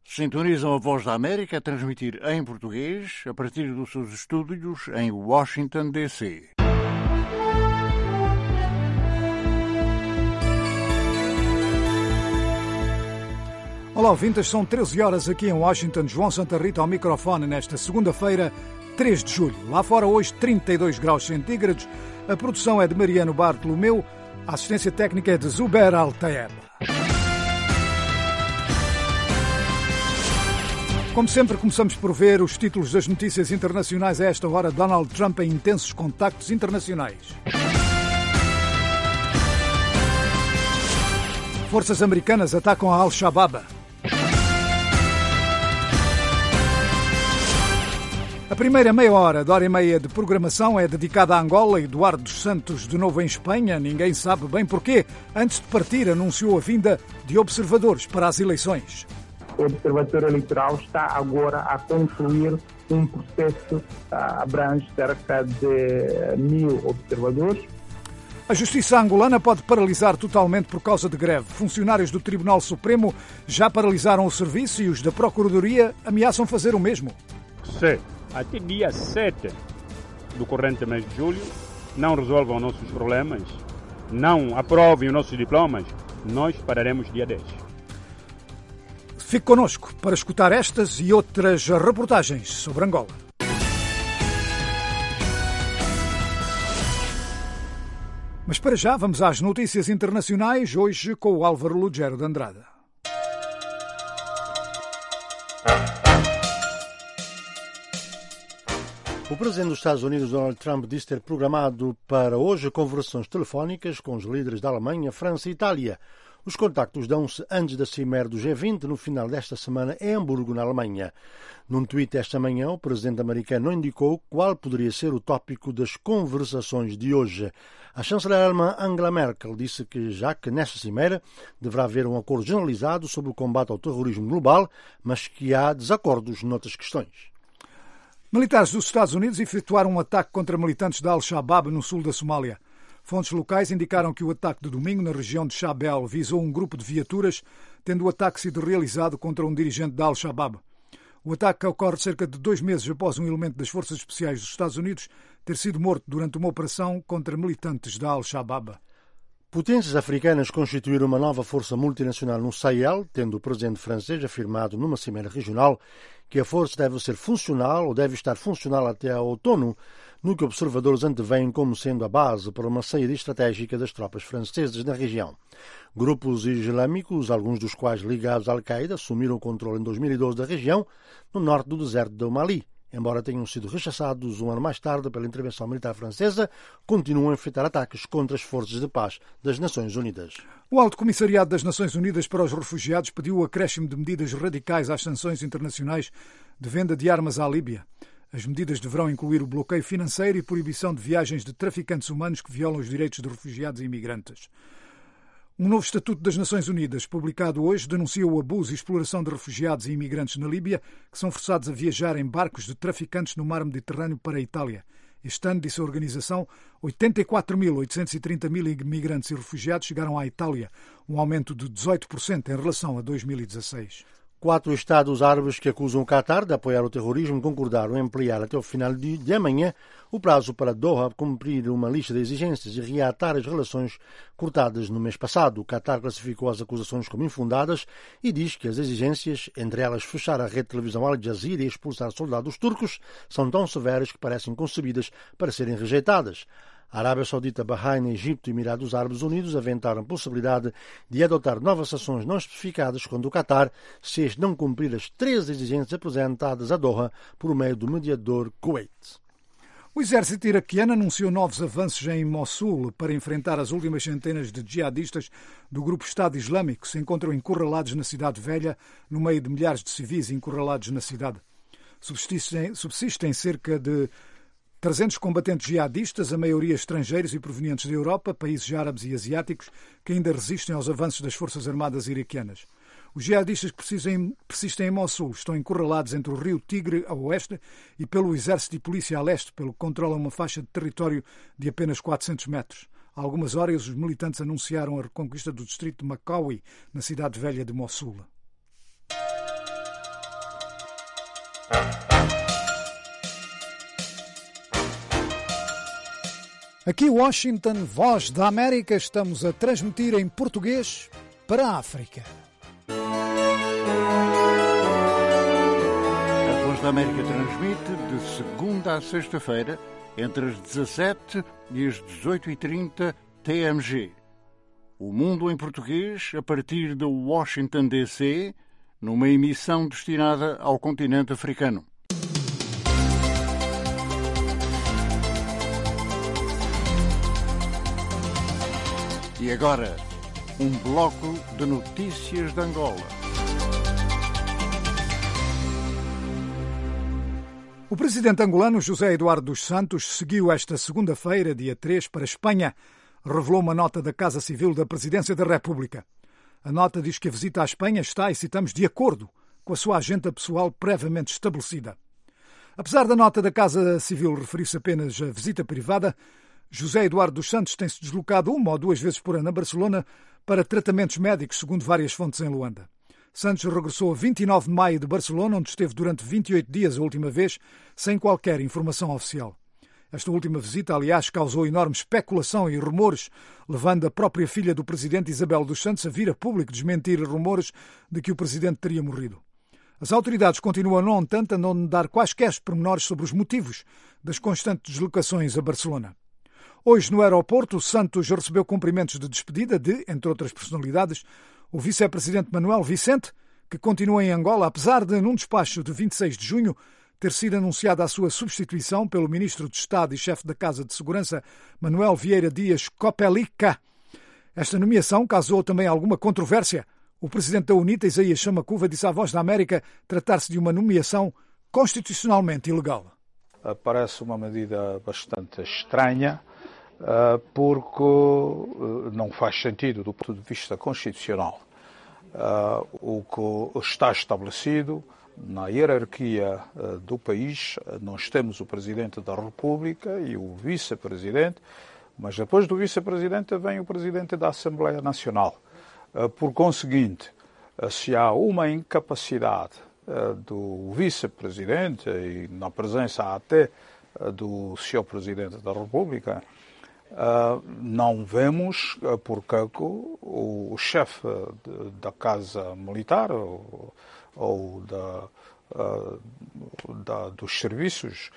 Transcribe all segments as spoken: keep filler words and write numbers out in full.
Sintonizam a Voz da América a transmitir em português a partir dos seus estúdios em Washington, D C Olá, ouvintes, são treze horas aqui em Washington. João Santa Rita ao microfone nesta segunda-feira, três de julho. Lá fora hoje trinta e dois graus centígrados. A produção é de Mariano Bartolomeu. A assistência técnica é de Zuber Altayeb. Como sempre, começamos por ver os títulos das notícias internacionais a esta hora. Donald Trump em intensos contactos internacionais. Forças americanas atacam a Al-Shabaab. A primeira meia hora da hora e meia de programação é dedicada a Angola. Eduardo dos Santos de novo em Espanha. Ninguém sabe bem porquê. Antes de partir, anunciou a vinda de observadores para as eleições. O Observatório Eleitoral está agora a concluir um processo que abrange cerca de mil observadores. A justiça angolana pode paralisar totalmente por causa de greve. Funcionários do Tribunal Supremo já paralisaram o serviço e os da Procuradoria ameaçam fazer o mesmo. Se até dia sete do corrente mês de julho não resolvam nossos problemas, não aprovem os nossos diplomas, nós pararemos dia dez. Fique connosco para escutar estas e outras reportagens sobre Angola. Mas para já vamos às notícias internacionais, hoje com o Álvaro Lugero de Andrade. O presidente dos Estados Unidos, Donald Trump, disse ter programado para hoje conversações telefónicas com os líderes da Alemanha, França e Itália. Os contactos dão-se antes da cimeira do G vinte, no final desta semana, em Hamburgo, na Alemanha. Num tweet esta manhã, o presidente americano não indicou qual poderia ser o tópico das conversações de hoje. A chanceler alemã Angela Merkel disse que, já que nesta cimeira deverá haver um acordo generalizado sobre o combate ao terrorismo global, mas que há desacordos noutras questões. Militares dos Estados Unidos efetuaram um ataque contra militantes da Al-Shabaab no sul da Somália. Fontes locais indicaram que o ataque de domingo na região de Shabelle visou um grupo de viaturas, tendo o ataque sido realizado contra um dirigente da Al-Shabaab. O ataque ocorre cerca de dois meses após um elemento das Forças Especiais dos Estados Unidos ter sido morto durante uma operação contra militantes da Al-Shabaab. Potências africanas constituíram uma nova força multinacional no Sahel, tendo o presidente francês afirmado numa cimeira regional que a força deve ser funcional ou deve estar funcional até ao outono, no que observadores antevêm como sendo a base para uma saída estratégica das tropas francesas na região. Grupos islâmicos, alguns dos quais ligados à Al-Qaeda, assumiram o controle em dois mil e doze da região, no norte do deserto do Mali. Embora tenham sido rechaçados um ano mais tarde pela intervenção militar francesa, continuam a enfrentar ataques contra as forças de paz das Nações Unidas. O Alto Comissariado das Nações Unidas para os Refugiados pediu o acréscimo de medidas radicais às sanções internacionais de venda de armas à Líbia. As medidas deverão incluir o bloqueio financeiro e proibição de viagens de traficantes humanos que violam os direitos de refugiados e imigrantes. Um novo Estatuto das Nações Unidas, publicado hoje, denuncia o abuso e exploração de refugiados e imigrantes na Líbia, que são forçados a viajar em barcos de traficantes no mar Mediterrâneo para a Itália. Este ano, disse a organização, oitenta e quatro mil oitocentos e trinta mil imigrantes e refugiados chegaram à Itália, um aumento de dezoito por cento em relação a dois mil e dezasseis. Quatro Estados árabes que acusam o Qatar de apoiar o terrorismo concordaram em ampliar até o final de, de amanhã o prazo para Doha cumprir uma lista de exigências e reatar as relações cortadas no mês passado. O Qatar classificou as acusações como infundadas e diz que as exigências, entre elas fechar a rede de televisão Al Jazeera e expulsar soldados turcos, são tão severas que parecem concebidas para serem rejeitadas. A Arábia Saudita, Bahrein, Egito e Emirados Árabes Unidos aventaram a possibilidade de adotar novas sanções não especificadas contra o Qatar se este não cumprir as três exigências apresentadas a Doha por meio do mediador Kuwait. O exército iraquiano anunciou novos avanços em Mossul para enfrentar as últimas centenas de jihadistas do grupo Estado Islâmico que se encontram encurralados na cidade velha, no meio de milhares de civis encurralados na cidade. Subsistem, subsistem cerca de trezentos combatentes jihadistas, a maioria estrangeiros e provenientes da Europa, países árabes e asiáticos, que ainda resistem aos avanços das Forças Armadas iraquianas. Os jihadistas que persistem, persistem em Mossul estão encurralados entre o rio Tigre a oeste e pelo exército e polícia a leste, pelo que controlam uma faixa de território de apenas quatrocentos metros. Há algumas horas, os militantes anunciaram a reconquista do distrito de Makawi, na cidade velha de Mossul. Aqui Washington, Voz da América, estamos a transmitir em português para a África. A Voz da América transmite de segunda a sexta-feira, entre as dezassete e as dezoito e trinta T M G. O Mundo em Português, a partir de Washington, D C, numa emissão destinada ao continente africano. E agora, um bloco de notícias de Angola. O presidente angolano José Eduardo dos Santos seguiu esta segunda-feira, dia três, para a Espanha, revelou uma nota da Casa Civil da Presidência da República. A nota diz que a visita à Espanha está, e citamos, de acordo com a sua agenda pessoal previamente estabelecida. Apesar da nota da Casa Civil referir-se apenas à visita privada, José Eduardo dos Santos tem-se deslocado uma ou duas vezes por ano a Barcelona para tratamentos médicos, segundo várias fontes em Luanda. Santos regressou a vinte e nove de maio de Barcelona, onde esteve durante vinte e oito dias a última vez, sem qualquer informação oficial. Esta última visita, aliás, causou enorme especulação e rumores, levando a própria filha do presidente, Isabel dos Santos, a vir a público desmentir rumores de que o presidente teria morrido. As autoridades continuam, no entanto, a não dar quaisquer pormenores sobre os motivos das constantes deslocações a Barcelona. Hoje, no aeroporto, Santos recebeu cumprimentos de despedida de, entre outras personalidades, o vice-presidente Manuel Vicente, que continua em Angola, apesar de, num despacho de vinte e seis de junho, ter sido anunciada a sua substituição pelo ministro de Estado e chefe da Casa de Segurança, Manuel Vieira Dias Copelica. Esta nomeação causou também alguma controvérsia. O presidente da UNITA, Isaías Samacuva, disse à Voz da América tratar-se de uma nomeação constitucionalmente ilegal. Parece uma medida bastante estranha, porque não faz sentido do ponto de vista constitucional. O que está estabelecido na hierarquia do país, nós temos o Presidente da República e o Vice-Presidente, mas depois do Vice-Presidente vem o Presidente da Assembleia Nacional. Por conseguinte, se há uma incapacidade do Vice-Presidente, e na presença até do senhor Presidente da República, Uh, não vemos uh, porque o, o chefe de, da Casa Militar ou, ou da, uh, da, dos serviços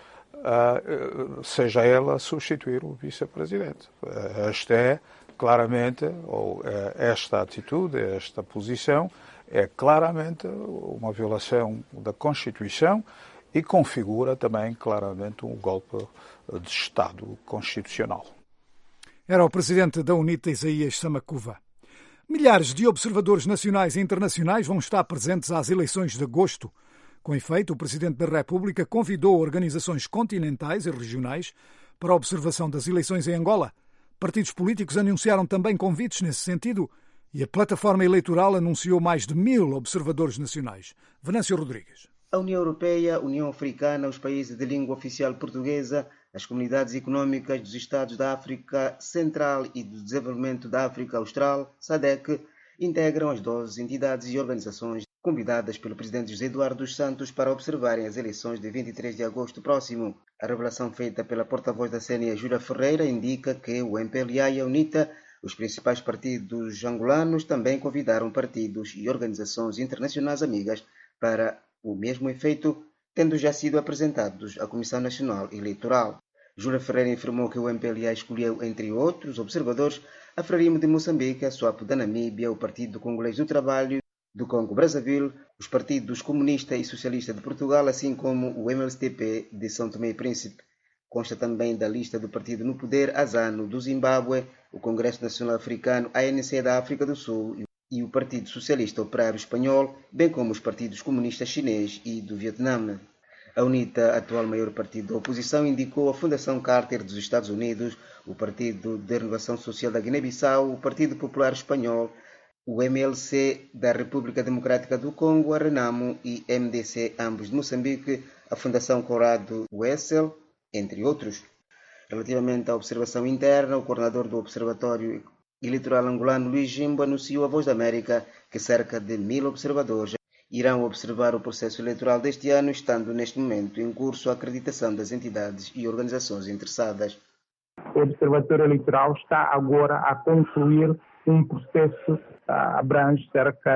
uh, seja ela substituir o vice-presidente. Uh, esta é claramente, ou uh, esta atitude, esta posição é claramente uma violação da Constituição e configura também claramente um golpe de Estado constitucional. Era o presidente da UNITA, Isaías Samacuva. Milhares de observadores nacionais e internacionais vão estar presentes às eleições de agosto. Com efeito, o presidente da República convidou organizações continentais e regionais para a observação das eleições em Angola. Partidos políticos anunciaram também convites nesse sentido e a plataforma eleitoral anunciou mais de mil observadores nacionais. Venâncio Rodrigues. A União Europeia, a União Africana, os países de língua oficial portuguesa, as comunidades económicas dos Estados da África Central e do Desenvolvimento da África Austral, SADC, integram as doze entidades e organizações convidadas pelo presidente José Eduardo dos Santos para observarem as eleições de vinte e três de agosto próximo. A revelação feita pela porta-voz da C N E, Júlia Ferreira, indica que o M P L A e a UNITA, os principais partidos angolanos, também convidaram partidos e organizações internacionais amigas para o mesmo efeito, tendo já sido apresentados à Comissão Nacional Eleitoral. Júlia Ferreira informou que o M P L A escolheu, entre outros observadores, a Frelimo de Moçambique, a SWAPO da Namíbia, o Partido Congolês do Trabalho do Congo-Brazzaville, os partidos Comunista e Socialista de Portugal, assim como o M L S T P de São Tomé e Príncipe. Consta também da lista do Partido no Poder, a ZANU do Zimbábue, o Congresso Nacional Africano, a A N C da África do Sul e o Partido Socialista Operário Espanhol, bem como os partidos comunistas chinês e do Vietnã. A UNITA, atual maior partido da oposição, indicou a Fundação Carter dos Estados Unidos, o Partido de Renovação Social da Guiné-Bissau, o Partido Popular Espanhol, o M L C da República Democrática do Congo, a Renamo e M D C, ambos de Moçambique, a Fundação Conrado Wessel, entre outros. Relativamente à observação interna, o coordenador do Observatório Eleitoral Angolano, Luís Jimbo, anunciou à Voz da América que cerca de mil observadores irão observar o processo eleitoral deste ano, estando neste momento em curso a acreditação das entidades e organizações interessadas. O Observatório Eleitoral está agora a concluir um processo que abrange cerca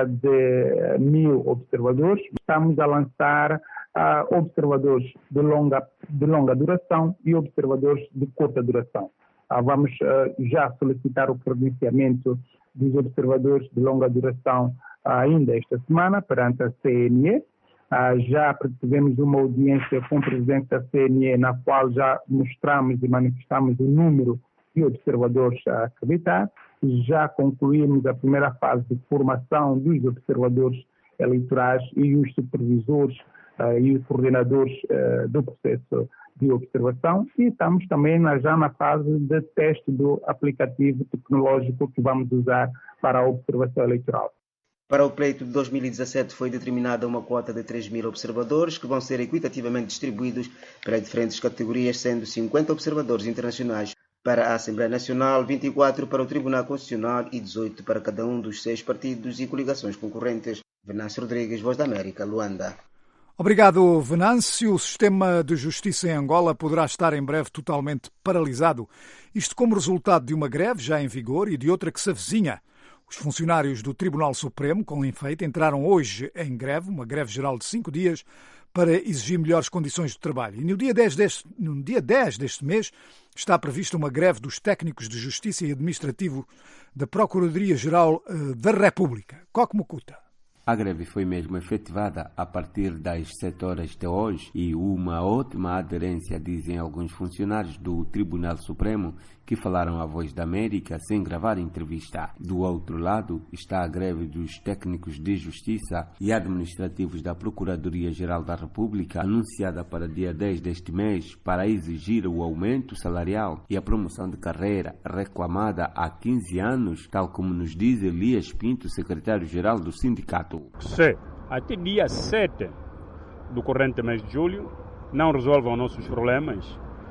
de mil observadores. Estamos a lançar uh, observadores de longa, de longa duração e observadores de curta duração. Uh, vamos uh, já solicitar o credenciamento dos observadores de longa duração uh, ainda esta semana perante a C N E. Uh, já tivemos uma audiência com o presidente da C N E, na qual já mostramos e manifestamos o número de observadores a acreditar. Já concluímos a primeira fase de formação dos observadores eleitorais e os supervisores uh, e os coordenadores uh, do processo de observação, e estamos também na, já na fase de teste do aplicativo tecnológico que vamos usar para a observação eleitoral. Para o pleito de dois mil e dezassete foi determinada uma quota de três mil observadores que vão ser equitativamente distribuídos para diferentes categorias, sendo cinquenta observadores internacionais para a Assembleia Nacional, vinte e quatro para o Tribunal Constitucional e dezoito para cada um dos seis partidos e coligações concorrentes. Venâncio Rodrigues, Voz da América, Luanda. Obrigado, Venâncio. O sistema de justiça em Angola poderá estar em breve totalmente paralisado. Isto como resultado de uma greve já em vigor e de outra que se avizinha. Os funcionários do Tribunal Supremo, com efeito, entraram hoje em greve, uma greve geral de cinco dias, para exigir melhores condições de trabalho. E no dia dez deste, no dia dez deste mês está prevista uma greve dos técnicos de Justiça e Administrativo da Procuradoria-Geral da República. Coque Mucuta. A greve foi mesmo efetivada a partir das sete horas de hoje e uma ótima aderência, dizem alguns funcionários do Tribunal Supremo que falaram à Voz da América sem gravar entrevista. Do outro lado está a greve dos técnicos de Justiça e Administrativos da Procuradoria-Geral da República, anunciada para dia dez deste mês, para exigir o aumento salarial e a promoção de carreira, reclamada há quinze anos, tal como nos diz Elias Pinto, secretário-geral do sindicato. Se até dia sete do corrente mês de julho não resolvam nossos problemas,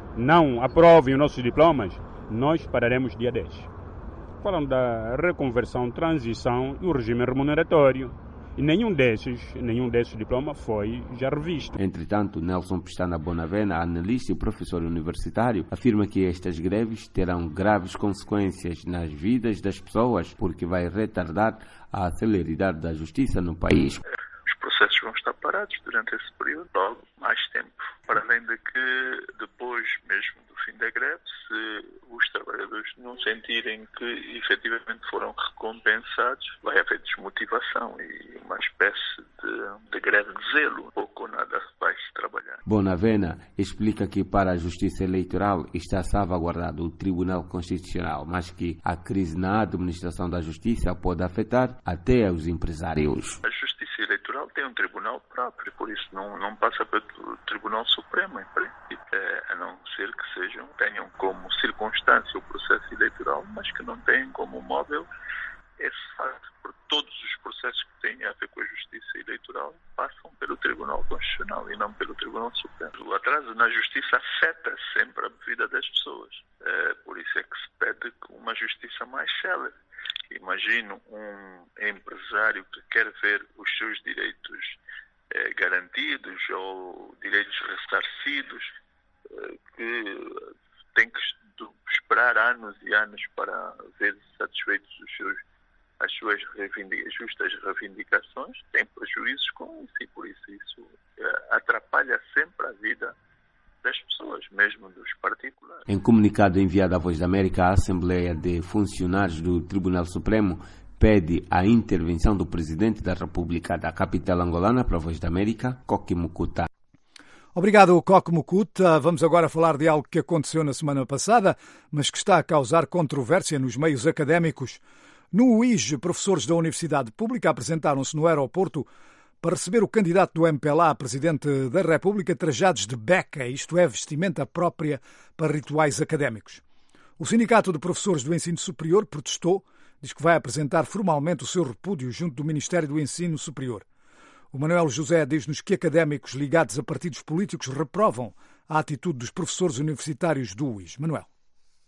não aprovem os nossos diplomas, nós pararemos dia dez. Falam da reconversão, transição e o regime remuneratório. E nenhum desses, nenhum desses diplomas foi já revisto. Entretanto, Nelson Pestana Bonavena, analista e professor universitário, afirma que estas greves terão graves consequências nas vidas das pessoas, porque vai retardar a celeridade da justiça no país. Os processos vão estar parados durante esse período, logo mais tempo. Para além de que, depois mesmo do fim da greve, se os trabalhadores não sentirem que efetivamente foram recompensados, vai haver desmotivação e uma espécie de, de greve de zelo. Pouco ou nada vai-se trabalhar. Bonavena explica que para a justiça eleitoral está salvaguardado o Tribunal Constitucional, mas que a crise na administração da justiça pode afetar até os empresários. A justiça eleitoral tem um tribunal próprio, por isso não, não passa pelo Tribunal Supremo, em princípio, é, a não ser que sejam, tenham como circunstância o processo eleitoral, mas que não tenham como móvel esse facto, porque todos os processos que têm a ver com a justiça eleitoral passam pelo Tribunal Constitucional e não pelo Tribunal Supremo. O atraso na justiça afeta sempre a vida das pessoas, é, por isso é que se pede uma justiça mais célere. Imagino um empresário que quer ver os seus direitos eh, garantidos ou direitos ressarcidos, eh, que tem que esperar anos e anos para ver satisfeitos os seus, as suas reivindica- justas reivindicações, tem prejuízos com isso e por isso isso eh, atrapalha sempre a vida das pessoas, mesmo dos particulares. Em comunicado enviado à Voz da América, a Assembleia de Funcionários do Tribunal Supremo pede a intervenção do Presidente da República da capital angolana para a Voz da América, Coque Mucuta. Obrigado, Coque Mucuta. Vamos agora falar de algo que aconteceu na semana passada, mas que está a causar controvérsia nos meios académicos. No U I S, professores da Universidade Pública apresentaram-se no aeroporto para receber o candidato do M P L A a Presidente da República trajados de beca, isto é, vestimenta própria para rituais académicos. O Sindicato de Professores do Ensino Superior protestou, diz que vai apresentar formalmente o seu repúdio junto do Ministério do Ensino Superior. O Manuel José diz-nos que académicos ligados a partidos políticos reprovam a atitude dos professores universitários do U I S. Manuel.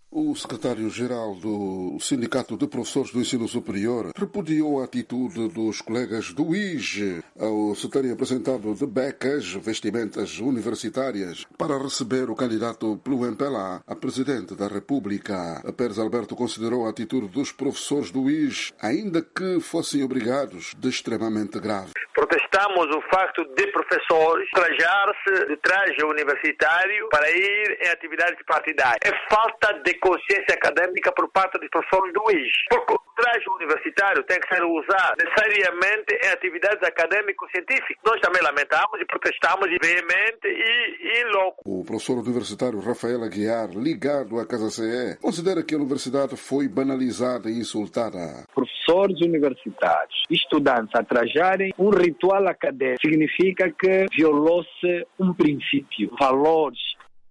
O secretário-geral do Sindicato de Professores do Ensino Superior repudiou a atitude dos colegas do I J ao se terem apresentado de becas, vestimentas universitárias, para receber o candidato pelo M P L A a presidente da República. Pérez Alberto considerou a atitude dos professores do I J, ainda que fossem obrigados, de extremamente grave. Protestamos o facto de professores trajar-se de traje universitário para ir em atividades partidárias. É falta de consciência acadêmica por parte dos professores do I J. Porque o traje universitário tem que ser usado necessariamente em atividades acadêmico-científicas. Nós também lamentamos e protestamos veemente e, e louco. O professor universitário Rafael Aguiar, ligado à Casa C E, considera que a universidade foi banalizada e insultada. Professores universitários, estudantes a trajarem um ritual acadêmico significa que violou-se um princípio, valores.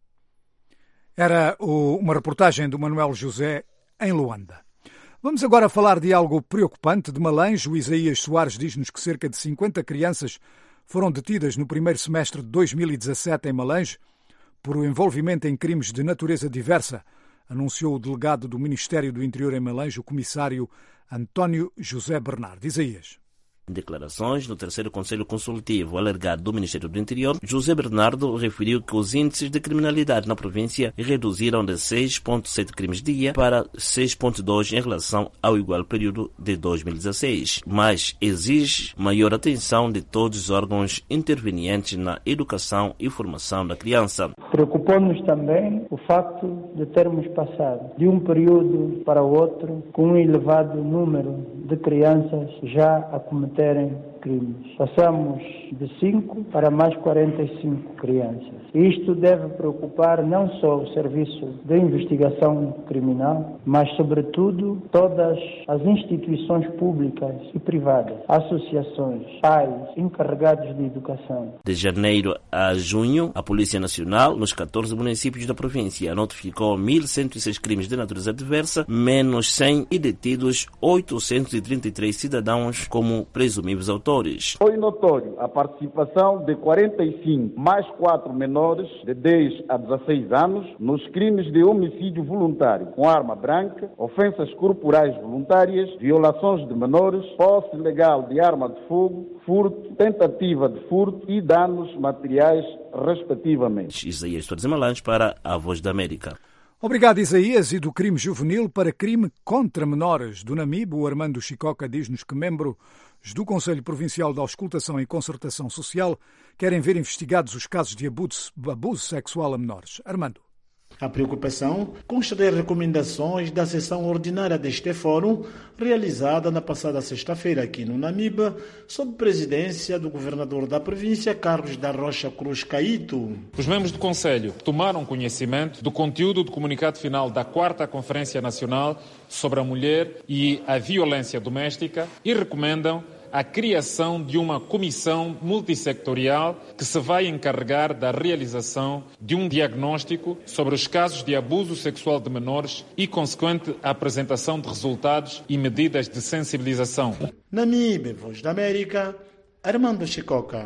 Era uma reportagem do Manuel José em Luanda. Vamos agora falar de algo preocupante. De Malange, o Isaías Soares diz-nos que cerca de cinquenta crianças foram detidas no primeiro semestre de dois mil e dezassete em Malange por envolvimento em crimes de natureza diversa, anunciou o delegado do Ministério do Interior em Malange, o comissário António José Bernardo. Isaías. Em declarações no terceiro Conselho Consultivo alargado do Ministério do Interior, José Bernardo referiu que os índices de criminalidade na província reduziram de seis vírgula sete crimes dia para seis vírgula dois em relação ao igual período de dois mil e dezesseis, mas exige maior atenção de todos os órgãos intervenientes na educação e formação da criança. Preocupou-nos também o facto de termos passado de um período para o outro com um elevado número de crianças já a cometer crimes. Passamos de cinco para mais quarenta e cinco crianças. E isto deve preocupar não só o Serviço de Investigação Criminal, mas, sobretudo, todas as instituições públicas e privadas, associações, pais, encarregados de educação. De janeiro a junho, a Polícia Nacional, nos catorze municípios da província, notificou mil cento e seis crimes de natureza diversa, menos cem e detidos oitocentos e trinta e três cidadãos como presumíveis autores. Foi notório a participação de quarenta e cinco mais quatro menores de dez a dezesseis anos nos crimes de homicídio voluntário com arma branca, ofensas corporais voluntárias, violações de menores, posse ilegal de arma de fogo, furto, tentativa de furto e danos materiais, respectivamente. Isaías Soares Malange para a Voz da América. Obrigado, Isaías. E do crime juvenil para crime contra menores. Do Namibe, o Armando Chicoca diz-nos que membros do Conselho Provincial de Auscultação e Concertação Social querem ver investigados os casos de abuso, abuso sexual a menores. Armando. A preocupação consta das recomendações da sessão ordinária deste fórum, realizada na passada sexta-feira aqui no Namibe, sob presidência do governador da província, Carlos da Rocha Cruz Caíto. Os membros do Conselho tomaram conhecimento do conteúdo do comunicado final da quarta Conferência Nacional sobre a Mulher e a Violência Doméstica e recomendam a criação de uma comissão multissectorial que se vai encarregar da realização de um diagnóstico sobre os casos de abuso sexual de menores e consequente apresentação de resultados e medidas de sensibilização. Namibe, Voz da América, Armando Chicoca.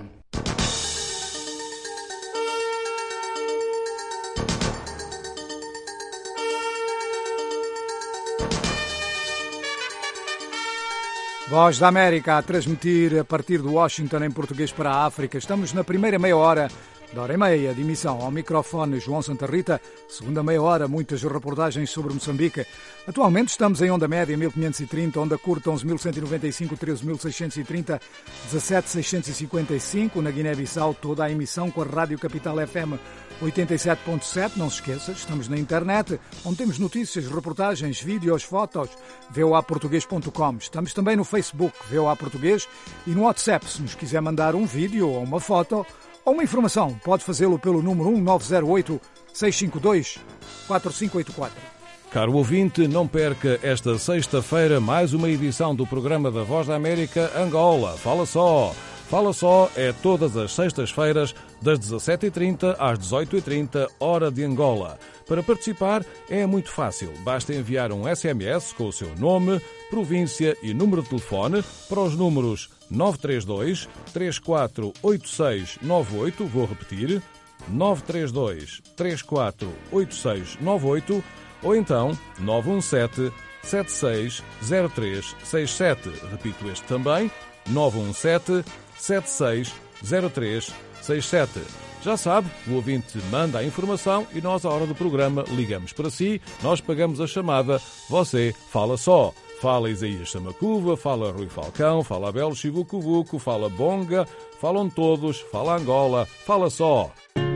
Voz da América a transmitir a partir de Washington em português para a África. Estamos na primeira meia hora da hora e meia de emissão. Ao microfone João Santa Rita, segunda meia hora, muitas reportagens sobre Moçambique. Atualmente estamos em onda média mil quinhentos e trinta, onda curta onze mil cento e noventa e cinco, treze mil seiscentos e trinta, dezassete mil seiscentos e cinquenta e cinco. Na Guiné-Bissau, toda a emissão com a Rádio Capital F M oitenta e sete ponto sete. Não se esqueça, estamos na internet, onde temos notícias, reportagens, vídeos, fotos, v o a português ponto com. Estamos também no Facebook, V O A Português, e no WhatsApp, se nos quiser mandar um vídeo ou uma foto ou uma informação, pode fazê-lo pelo número um nove zero oito, seis cinco dois, quatro cinco oito quatro. Caro ouvinte, não perca esta sexta-feira mais uma edição do programa da Voz da América Angola. Fala só! Fala só é todas as sextas-feiras, das dezassete e trinta às dezoito e trinta, hora de Angola. Para participar é muito fácil. Basta enviar um S M S com o seu nome, província e número de telefone para os números nove três dois, três quatro oito seis nove oito, vou repetir, nove três dois, três quatro oito seis nove oito, nove três dois, três quatro oito seis nove oito, nove três dois, três quatro oito seis nove oito, vou repetir, nove três dois, três quatro oito seis nove oito, nove três dois, três quatro oito seis nove oito, vou repetir, nove três dois, três quatro oito seis nove oito. ou então nove um sete, sete seis zero três seis sete. Repito este também, nove um sete, sete seis zero três seis sete. Já sabe, o ouvinte manda a informação e nós, à hora do programa, ligamos para si, nós pagamos a chamada, você fala só. Fala Isaías Samacuva, fala Rui Falcão, fala Abel Chivucuvuco, fala Bonga, falam todos, fala Angola, fala só.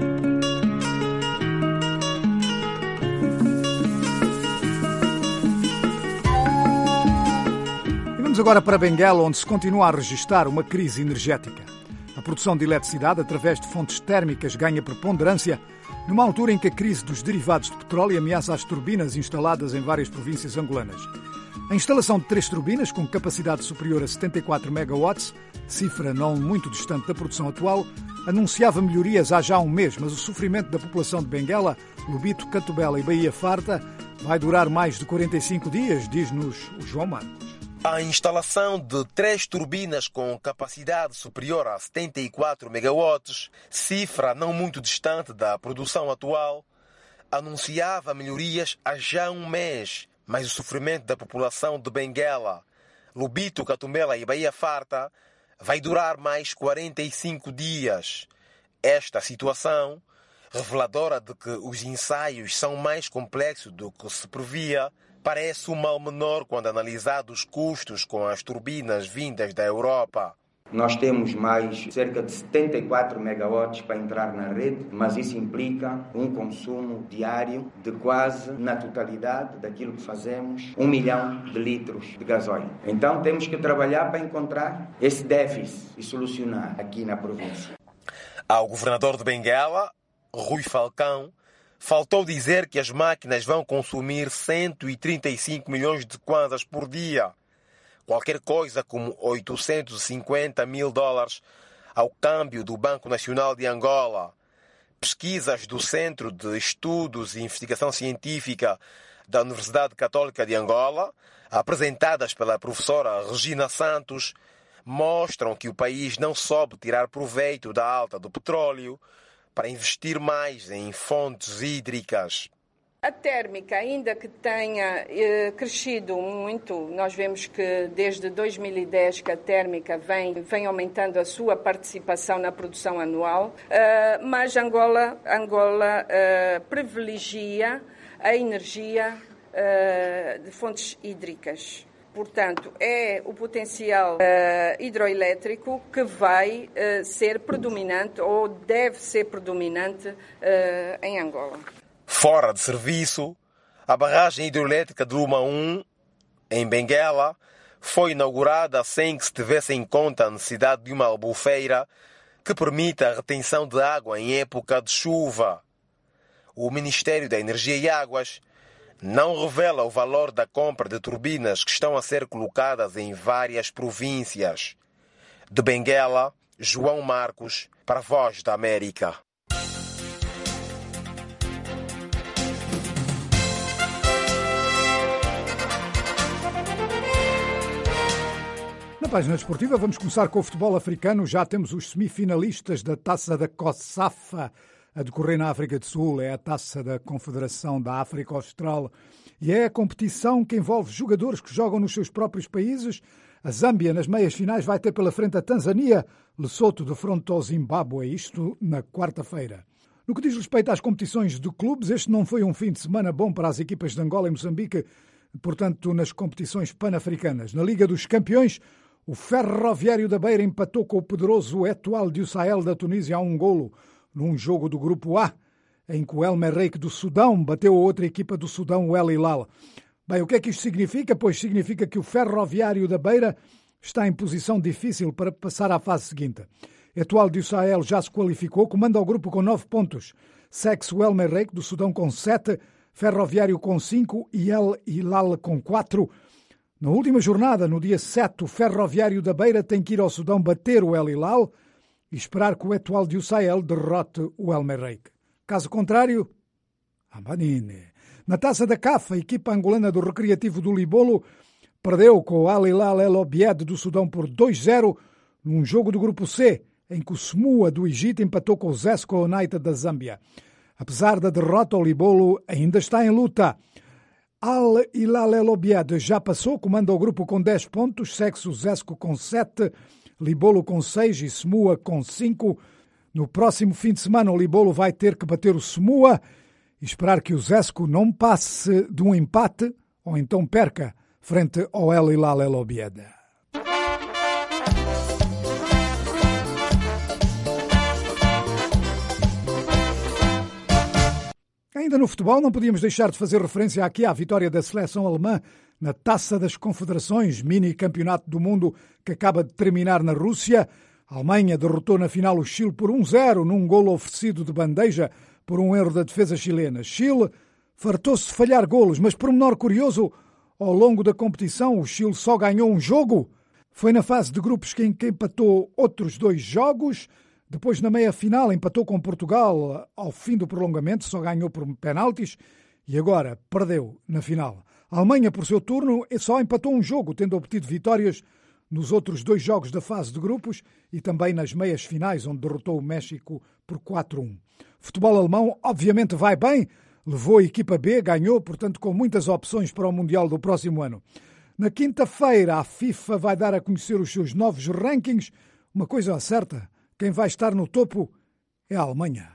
E vamos agora para Benguela, onde se continua a registrar uma crise energética. A produção de eletricidade através de fontes térmicas ganha preponderância numa altura em que a crise dos derivados de petróleo ameaça as turbinas instaladas em várias províncias angolanas. A instalação de três turbinas, com capacidade superior a setenta e quatro megawatts, cifra não muito distante da produção atual, anunciava melhorias há já um mês, mas o sofrimento da população de Benguela, Lubito, Catubela e Baía Farta vai durar mais de quarenta e cinco dias, diz-nos o João Marcos. A instalação de três turbinas com capacidade superior a setenta e quatro megawatts, cifra não muito distante da produção atual, anunciava melhorias há já um mês, mas o sofrimento da população de Benguela, Lubito, Catumbela e Baía Farta vai durar mais quarenta e cinco dias. Esta situação, reveladora de que os ensaios são mais complexos do que se previa, parece um mal menor quando analisados os custos com as turbinas vindas da Europa. Nós temos mais cerca de setenta e quatro megawatts para entrar na rede, mas isso implica um consumo diário de quase, na totalidade daquilo que fazemos, um milhão de litros de gasóleo. Então temos que trabalhar para encontrar esse déficit e solucionar aqui na província. Ao governador de Benguela, Rui Falcão, faltou dizer que as máquinas vão consumir cento e trinta e cinco milhões de kwanzas por dia, qualquer coisa como oitocentos e cinquenta mil dólares ao câmbio do Banco Nacional de Angola. Pesquisas do Centro de Estudos e Investigação Científica da Universidade Católica de Angola, apresentadas pela professora Regina Santos, mostram que o país não soube tirar proveito da alta do petróleo para investir mais em fontes hídricas. A térmica, ainda que tenha eh, crescido muito, nós vemos que desde dois mil e dez que a térmica vem, vem aumentando a sua participação na produção anual, eh, mas Angola, Angola eh, privilegia a energia eh, de fontes hídricas. Portanto, é o potencial uh, hidroelétrico que vai uh, ser predominante ou deve ser predominante uh, em Angola. Fora de serviço, a barragem hidroelétrica de Luma um, em Benguela, foi inaugurada sem que se tivesse em conta a necessidade de uma albufeira que permita a retenção de água em época de chuva. O Ministério da Energia e Águas não revela o valor da compra de turbinas que estão a ser colocadas em várias províncias. De Benguela, João Marcos, para a Voz da América. Na página desportiva vamos começar com o futebol africano. Já temos os semifinalistas da Taça da COSAFA a decorrer na África do Sul. É a Taça da Confederação da África Austral e é a competição que envolve jogadores que jogam nos seus próprios países. A Zâmbia, nas meias finais, vai ter pela frente a Tanzânia, Lesoto de fronte ao Zimbábue, isto na quarta-feira. No que diz respeito às competições de clubes, este não foi um fim de semana bom para as equipas de Angola e Moçambique, portanto, nas competições pan-africanas. Na Liga dos Campeões, o Ferroviário da Beira empatou com o poderoso Etoile du Sahel da Tunísia a um golo, num jogo do Grupo A, em que o El Merreikh do Sudão bateu a outra equipa do Sudão, o El Hilal. Bem, o que é que isto significa? Pois significa que o Ferroviário da Beira está em posição difícil para passar à fase seguinte. Etoile du Sahel já se qualificou, comanda o grupo com nove pontos. Segue-se o El Merreikh do Sudão com sete, Ferroviário com cinco e El Hilal com quatro. Na última jornada, no dia sete, o Ferroviário da Beira tem que ir ao Sudão bater o El Hilal e esperar que o Etoile du Sahel derrote o El Merreikh. Caso contrário, Amanine. Na Taça da C A F, a equipa angolana do Recreativo do Libolo perdeu com o Al Hilal El Obeid do Sudão por dois a zero num jogo do Grupo C, em que o Smua do Egito empatou com o Zesco United da Zâmbia. Apesar da derrota, o Libolo ainda está em luta. Al Hilal El Obeid já passou, comanda o grupo com dez pontos, segue-se o Zesco com sete, Libolo com seis e Smua com cinco. No próximo fim de semana o Libolo vai ter que bater o Smua e esperar que o Zesco não passe de um empate ou então perca frente ao El Hilal El Obeid. Ainda no futebol, não podíamos deixar de fazer referência aqui à vitória da seleção alemã na Taça das Confederações, mini campeonato do mundo que acaba de terminar na Rússia. A Alemanha derrotou na final o Chile por um zero, num golo oferecido de bandeja por um erro da defesa chilena. Chile fartou-se de falhar golos, mas por menor curioso, ao longo da competição o Chile só ganhou um jogo. Foi na fase de grupos em que empatou outros dois jogos. Depois, na meia-final, empatou com Portugal ao fim do prolongamento, só ganhou por penaltis e agora perdeu na final. A Alemanha, por seu turno, só empatou um jogo, tendo obtido vitórias nos outros dois jogos da fase de grupos e também nas meias finais, onde derrotou o México por quatro a um. O futebol alemão, obviamente, vai bem, levou a equipa B, ganhou, portanto, com muitas opções para o Mundial do próximo ano. Na quinta-feira, a FIFA vai dar a conhecer os seus novos rankings. Uma coisa certa: quem vai estar no topo é a Alemanha.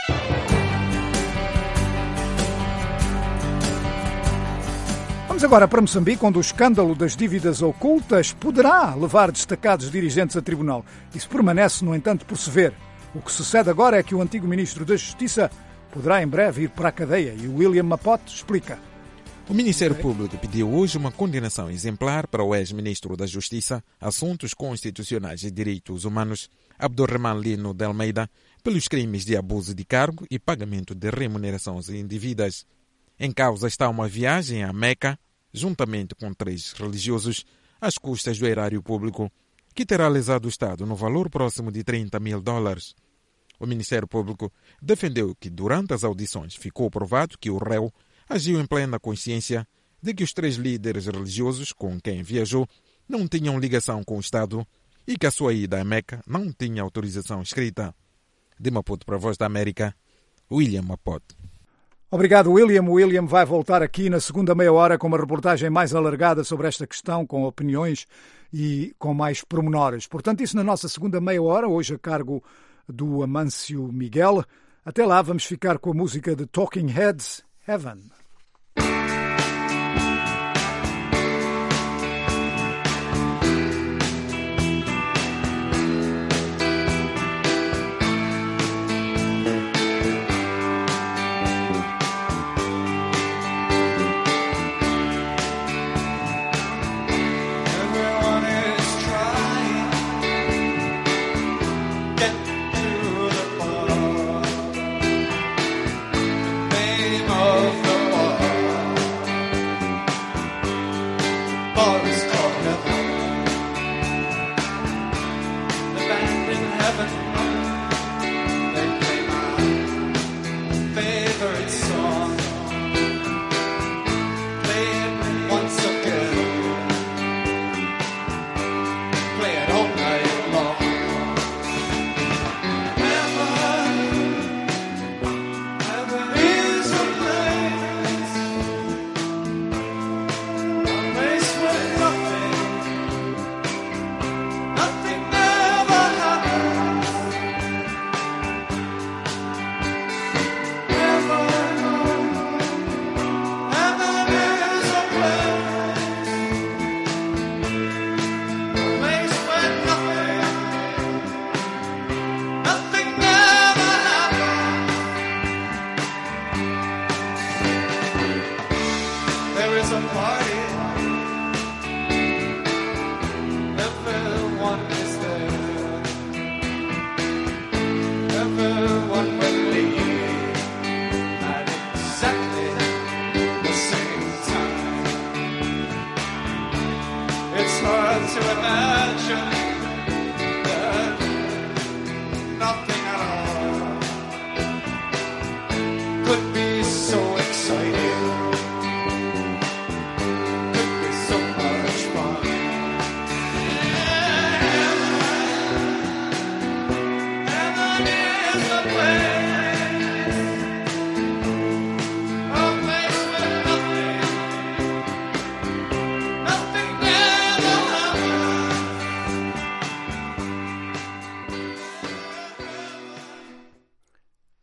Vamos agora para Moçambique, onde o escândalo das dívidas ocultas poderá levar destacados dirigentes a tribunal. Isso permanece, no entanto, por se ver. O que sucede agora é que o antigo ministro da Justiça poderá em breve ir para a cadeia e o William Mapote explica. O Ministério Público pediu hoje uma condenação exemplar para o ex-ministro da Justiça, Assuntos Constitucionais e Direitos Humanos, Abdurrahman Lino de Almeida, pelos crimes de abuso de cargo e pagamento de remunerações indevidas. Em causa está uma viagem a Meca, juntamente com três religiosos, às custas do erário público, que terá lesado o Estado no valor próximo de trinta mil dólares. O Ministério Público defendeu que durante as audições ficou provado que o réu agiu em plena consciência de que os três líderes religiosos com quem viajou não tinham ligação com o Estado e que a sua ida a Meca não tinha autorização escrita. De Maputo para a Voz da América, William Mapote. Obrigado, William. O William vai voltar aqui na segunda meia hora com uma reportagem mais alargada sobre esta questão, com opiniões e com mais pormenores. Portanto, isso na nossa segunda meia hora, hoje a cargo do Amâncio Miguel. Até lá, vamos ficar com a música de Talking Heads, Heaven.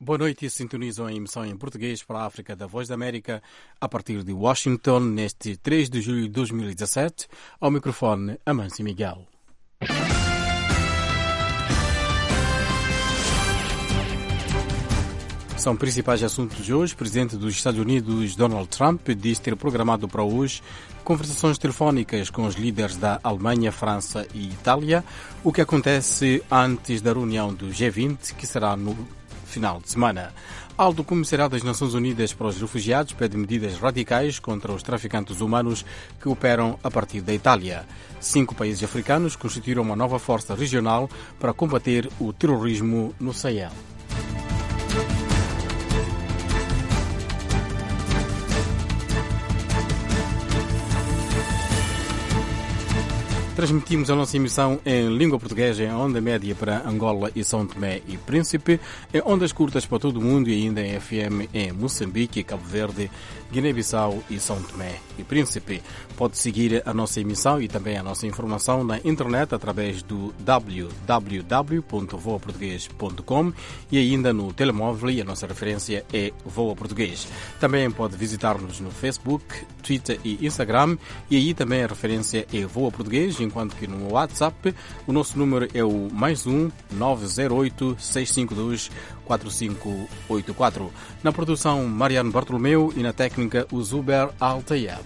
Boa noite e sintonizam a emissão em português para a África da Voz da América a partir de Washington neste três de julho de dois mil e dezassete. Ao microfone, Amâncio Miguel. São principais assuntos de hoje. O presidente dos Estados Unidos, Donald Trump, diz ter programado para hoje conversações telefónicas com os líderes da Alemanha, França e Itália, o que acontece antes da reunião do G vinte, que será no final de semana. Alto Comissariado das Nações Unidas para os Refugiados pede medidas radicais contra os traficantes humanos que operam a partir da Itália. Cinco países africanos constituíram uma nova força regional para combater o terrorismo no Sahel. Transmitimos a nossa emissão em língua portuguesa em onda média para Angola e São Tomé e Príncipe, em ondas curtas para todo o mundo e ainda em F M em Moçambique, Cabo Verde, Guiné-Bissau e São Tomé e Príncipe. Pode seguir a nossa emissão e também a nossa informação na internet através do w w w ponto voa português ponto com e ainda no telemóvel, e a nossa referência é Voa Português. Também pode visitar-nos no Facebook, Twitter e Instagram, e aí também a referência é Voa Português, enquanto que no WhatsApp o nosso número é o mais um nove zero oito seis cinco dois quatro cinco oito quatro. Na produção, Mariano Bartolomeu, e na técnica, o Zuber Altayeb.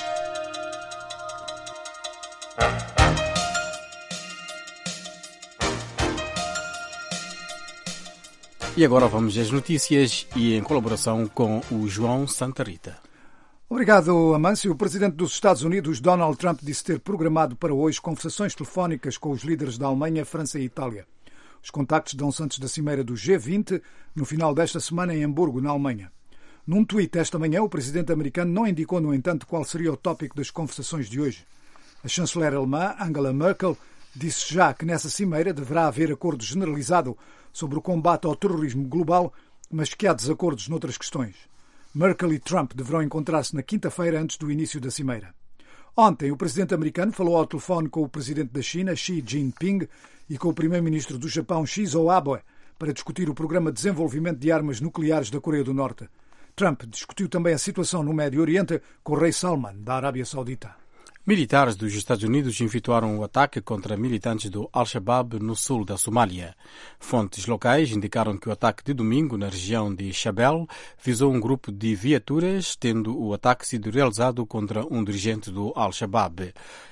E agora vamos às notícias, e em colaboração com o João Santa Rita. Obrigado, Amâncio. O presidente dos Estados Unidos, Donald Trump, disse ter programado para hoje conversações telefónicas com os líderes da Alemanha, França e Itália. Os contactos dão-se antes da cimeira do G vinte, no final desta semana em Hamburgo, na Alemanha. Num tweet esta manhã, o presidente americano não indicou, no entanto, qual seria o tópico das conversações de hoje. A chanceler alemã, Angela Merkel, disse já que nessa cimeira deverá haver acordo generalizado sobre o combate ao terrorismo global, mas que há desacordos noutras questões. Merkel e Trump deverão encontrar-se na quinta-feira antes do início da cimeira. Ontem, o presidente americano falou ao telefone com o presidente da China, Xi Jinping, e com o primeiro-ministro do Japão, Shinzo Abe, para discutir o programa de desenvolvimento de armas nucleares da Coreia do Norte. Trump discutiu também a situação no Médio Oriente com o rei Salman, da Arábia Saudita. Militares dos Estados Unidos efetuaram o ataque contra militantes do Al-Shabaab no sul da Somália. Fontes locais indicaram que o ataque de domingo na região de Shabelle visou um grupo de viaturas, tendo o ataque sido realizado contra um dirigente do Al-Shabaab.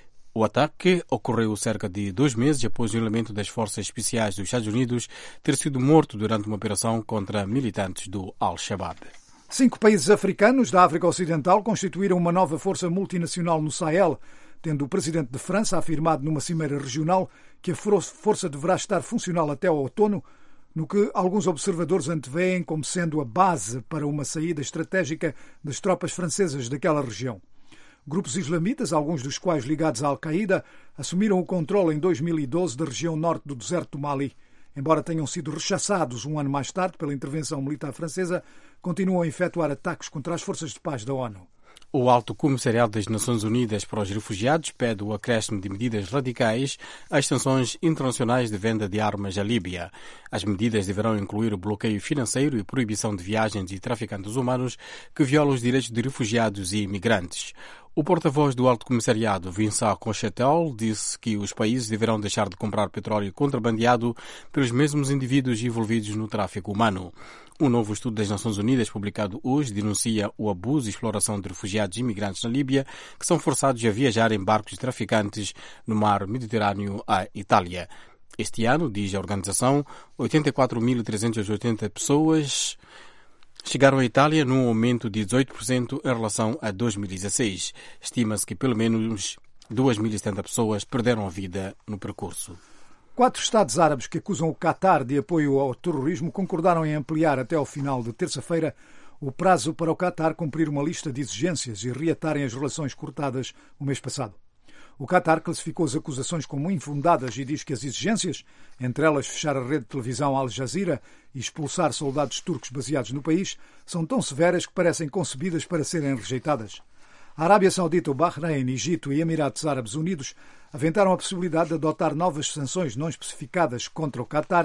O ataque ocorreu cerca de dois meses após o elemento das Forças Especiais dos Estados Unidos ter sido morto durante uma operação contra militantes do Al-Shabaab. Cinco países africanos da África Ocidental constituíram uma nova força multinacional no Sahel, tendo o presidente de França afirmado numa cimeira regional que a força deverá estar funcional até ao outono, no que alguns observadores antevêem como sendo a base para uma saída estratégica das tropas francesas daquela região. Grupos islamitas, alguns dos quais ligados à Al-Qaeda, assumiram o controle em dois mil e doze da região norte do deserto do Mali. Embora tenham sido rechaçados um ano mais tarde pela intervenção militar francesa, continuam a efetuar ataques contra as forças de paz da ONU. O Alto Comissariado das Nações Unidas para os Refugiados pede o acréscimo de medidas radicais às sanções internacionais de venda de armas à Líbia. As medidas deverão incluir o bloqueio financeiro e proibição de viagens de traficantes humanos que violam os direitos de refugiados e imigrantes. O porta-voz do Alto Comissariado, Vincent Cochetel, disse que os países deverão deixar de comprar petróleo contrabandeado pelos mesmos indivíduos envolvidos no tráfico humano. Um novo estudo das Nações Unidas, publicado hoje, denuncia o abuso e exploração de refugiados e imigrantes na Líbia, que são forçados a viajar em barcos de traficantes no mar Mediterrâneo à Itália. Este ano, diz a organização, oitenta e quatro mil trezentas e oitenta pessoas chegaram à Itália, num aumento de dezoito por cento em relação a dois mil e dezasseis. Estima-se que pelo menos duas mil e setenta pessoas perderam a vida no percurso. Quatro Estados árabes que acusam o Qatar de apoio ao terrorismo concordaram em ampliar até ao final de terça-feira o prazo para o Qatar cumprir uma lista de exigências e reatarem as relações cortadas o mês passado. O Qatar classificou as acusações como infundadas e diz que as exigências, entre elas fechar a rede de televisão Al Jazeera e expulsar soldados turcos baseados no país, são tão severas que parecem concebidas para serem rejeitadas. A Arábia Saudita, o Bahrein, Egito e Emirados Árabes Unidos aventaram a possibilidade de adotar novas sanções não especificadas contra o Qatar,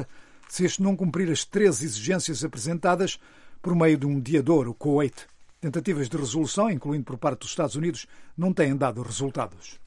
se este não cumprir as três exigências apresentadas por meio de um mediador, o Kuwait. Tentativas de resolução, incluindo por parte dos Estados Unidos, não têm dado resultados.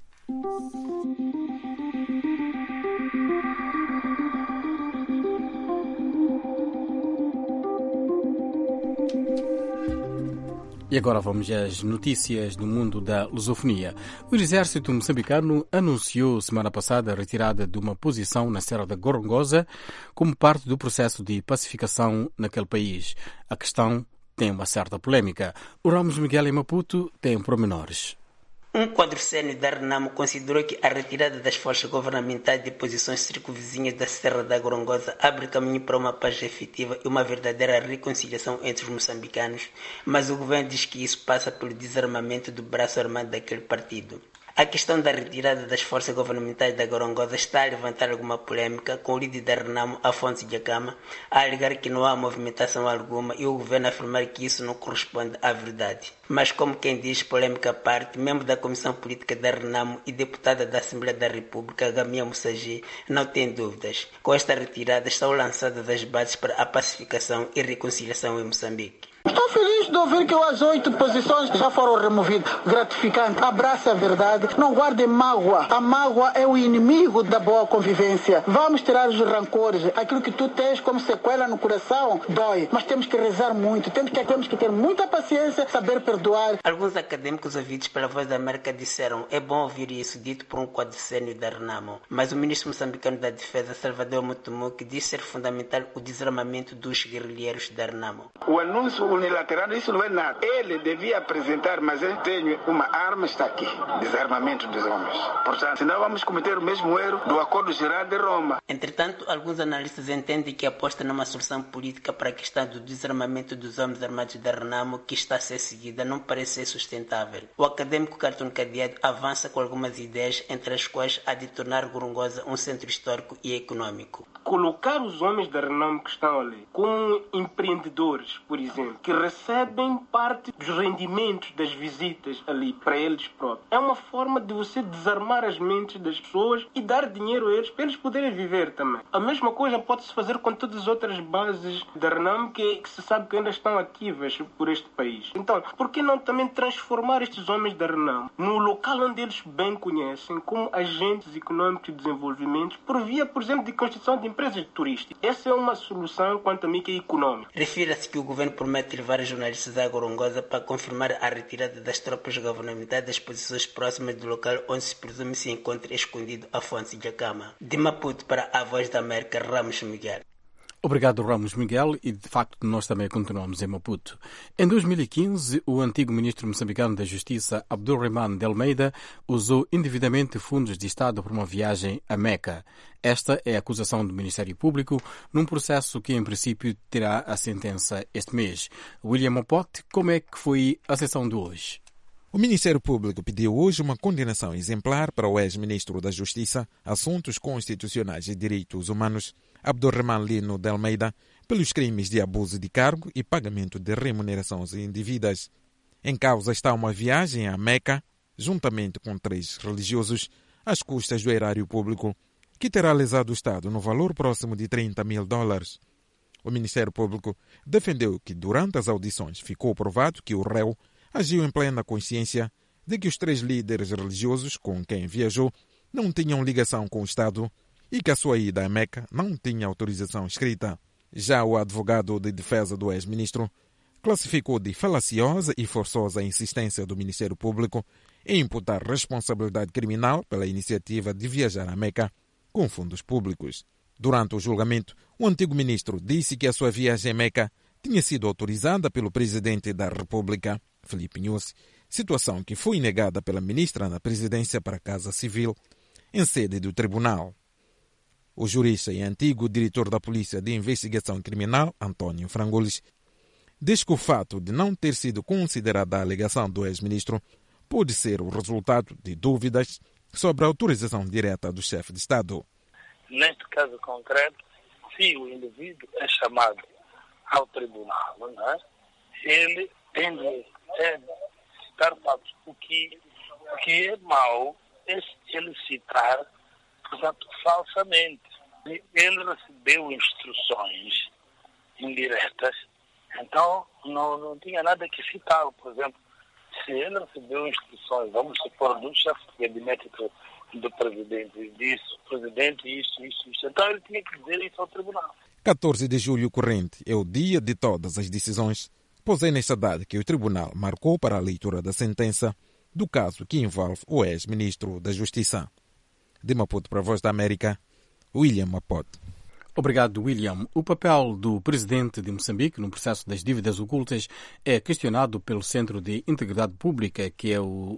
E agora vamos às notícias do mundo da lusofonia. O exército moçambicano anunciou semana passada a retirada de uma posição na Serra da Gorongosa como parte do processo de pacificação naquele país. A questão tem uma certa polémica. O Ramos Miguel em Maputo tem pormenores. Um quadricênio da Renamo considerou que a retirada das forças governamentais de posições circunvizinhas da Serra da Gorongosa abre caminho para uma paz efetiva e uma verdadeira reconciliação entre os moçambicanos, mas o governo diz que isso passa pelo desarmamento do braço armado daquele partido. A questão da retirada das forças governamentais da Gorongosa está a levantar alguma polêmica, com o líder da Renamo, Afonso Djakama, a alegar que não há movimentação alguma e o governo afirmar que isso não corresponde à verdade. Mas, como quem diz, polêmica à parte, membro da Comissão Política da Renamo e deputada da Assembleia da República, Gamia Moussagi, não tem dúvidas. Com esta retirada estão lançadas as bases para a pacificação e reconciliação em Moçambique. Estou feliz de ouvir que as oito posições já foram removidas. Gratificante. Abrace a verdade. Não guarde mágoa. A mágoa é o inimigo da boa convivência. Vamos tirar os rancores. Aquilo que tu tens como sequela no coração dói. Mas temos que rezar muito. Temos que, temos que ter muita paciência, saber perdoar. Alguns acadêmicos ouvidos pela Voz da América disseram: é bom ouvir isso dito por um quadricênio da Renamo. Mas o ministro moçambicano da Defesa, Salvador Mutumu, diz ser fundamental o desarmamento dos guerrilheiros da Renamo. O anúncio unilateral, isso não é nada. Ele devia apresentar, mas eu tenho uma arma, está aqui. Desarmamento dos homens. Portanto, senão vamos cometer o mesmo erro do Acordo Geral de Roma. Entretanto, alguns analistas entendem que aposta numa solução política para a questão do desarmamento dos homens armados da Renamo, que está a ser seguida, não parece ser sustentável. O acadêmico Cartoon Cadeado avança com algumas ideias, entre as quais a de tornar Gorongosa um centro histórico e econômico. Colocar os homens da Renamo que estão ali como empreendedores, por exemplo, que recebem parte dos rendimentos das visitas ali para eles próprios. É uma forma de você desarmar as mentes das pessoas e dar dinheiro a eles para eles poderem viver também. A mesma coisa pode-se fazer com todas as outras bases da Renamo que, que se sabe que ainda estão ativas por este país. Então, por que não também transformar estes homens da Renamo no local onde eles bem conhecem como agentes econômicos de desenvolvimento por via, por exemplo, de constituição de empresas turísticas? Essa é uma solução, quanto a mim, que é econômica. Refira-se que o governo promete levar os jornalistas à Gorongosa para confirmar a retirada das tropas governamentais das posições próximas do local onde se presume se encontra escondido Afonso Djakama. De Maputo para a Voz da América, Ramos Miguel. Obrigado, Ramos Miguel, e de facto nós também continuamos em Maputo. Em dois mil e quinze, o antigo ministro moçambicano da Justiça, Abdulrahman de Almeida, usou indevidamente fundos de Estado para uma viagem a Meca. Esta é a acusação do Ministério Público num processo que, em princípio, terá a sentença este mês. William Opote, como é que foi a sessão de hoje? O Ministério Público pediu hoje uma condenação exemplar para o ex-ministro da Justiça, Assuntos Constitucionais e Direitos Humanos, Abdulrahman Lino de Almeida, pelos crimes de abuso de cargo e pagamento de remunerações indevidas. Em causa está uma viagem a Meca, juntamente com três religiosos, às custas do erário público, que terá lesado o Estado no valor próximo de trinta mil dólares. O Ministério Público defendeu que, durante as audições, ficou provado que o réu agiu em plena consciência de que os três líderes religiosos com quem viajou não tinham ligação com o Estado e que a sua ida a Meca não tinha autorização escrita. Já o advogado de defesa do ex-ministro classificou de falaciosa e forçosa a insistência do Ministério Público em imputar responsabilidade criminal pela iniciativa de viajar a Meca com fundos públicos. Durante o julgamento, o antigo ministro disse que a sua viagem a Meca tinha sido autorizada pelo presidente da República, Filipe Nyusi, situação que foi negada pela ministra da Presidência para a Casa Civil, em sede do tribunal. O jurista e antigo diretor da Polícia de Investigação Criminal, Antônio Frangolis, diz que o fato de não ter sido considerada a alegação do ex-ministro pode ser o resultado de dúvidas sobre a autorização direta do chefe de Estado. Neste caso concreto, se o indivíduo é chamado ao tribunal, não é? Ele tem de citar fatos. O que, o que é mau é ele citar, portanto, falsamente. Ele recebeu instruções indiretas, então não, não tinha nada que citar. Por exemplo, se ele recebeu instruções, vamos supor, do chefe de gabinete do, do presidente, e disse, presidente, isso, isso, isso, então ele tinha que dizer isso ao tribunal. catorze de julho corrente é o dia de todas as decisões, pois é nesta data que o tribunal marcou para a leitura da sentença do caso que envolve o ex-ministro da Justiça. De Maputo para a Voz da América, William Maputo. Obrigado, William. O papel do presidente de Moçambique no processo das dívidas ocultas é questionado pelo Centro de Integridade Pública, que é o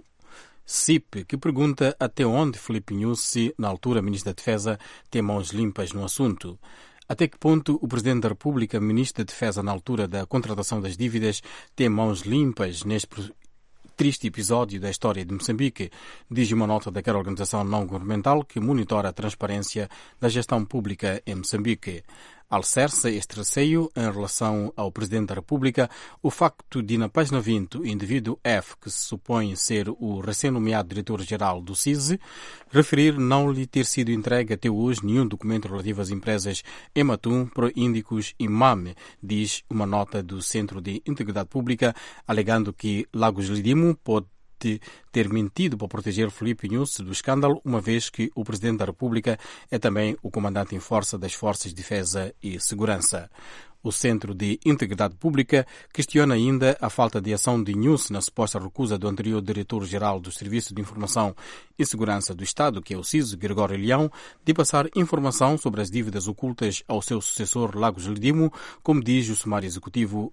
C I P, que pergunta até onde Filipe Nyusi, na altura ministro da Defesa, tem mãos limpas no assunto. Até que ponto o Presidente da República, Ministro da Defesa na altura da contratação das dívidas, tem mãos limpas neste triste episódio da história de Moçambique, diz uma nota daquela organização não-governamental que monitora a transparência da gestão pública em Moçambique. Alicerça este receio em relação ao Presidente da República o facto de, na página vinte, o indivíduo F, que se supõe ser o recém-nomeado diretor-geral do C I S, referir não lhe ter sido entregue até hoje nenhum documento relativo às empresas Ematum, Proíndicos e MAME, diz uma nota do Centro de Integridade Pública, alegando que Lagos Lidimo pode ter mentido para proteger Filipe Nyusi do escândalo, uma vez que o Presidente da República é também o comandante em força das Forças de Defesa e Segurança. O Centro de Integridade Pública questiona ainda a falta de ação de Nyusi na suposta recusa do anterior Diretor-Geral do Serviço de Informação e Segurança do Estado, que é o C I S, Gregório Leão, de passar informação sobre as dívidas ocultas ao seu sucessor Lagos Lidimo, como diz o sumário executivo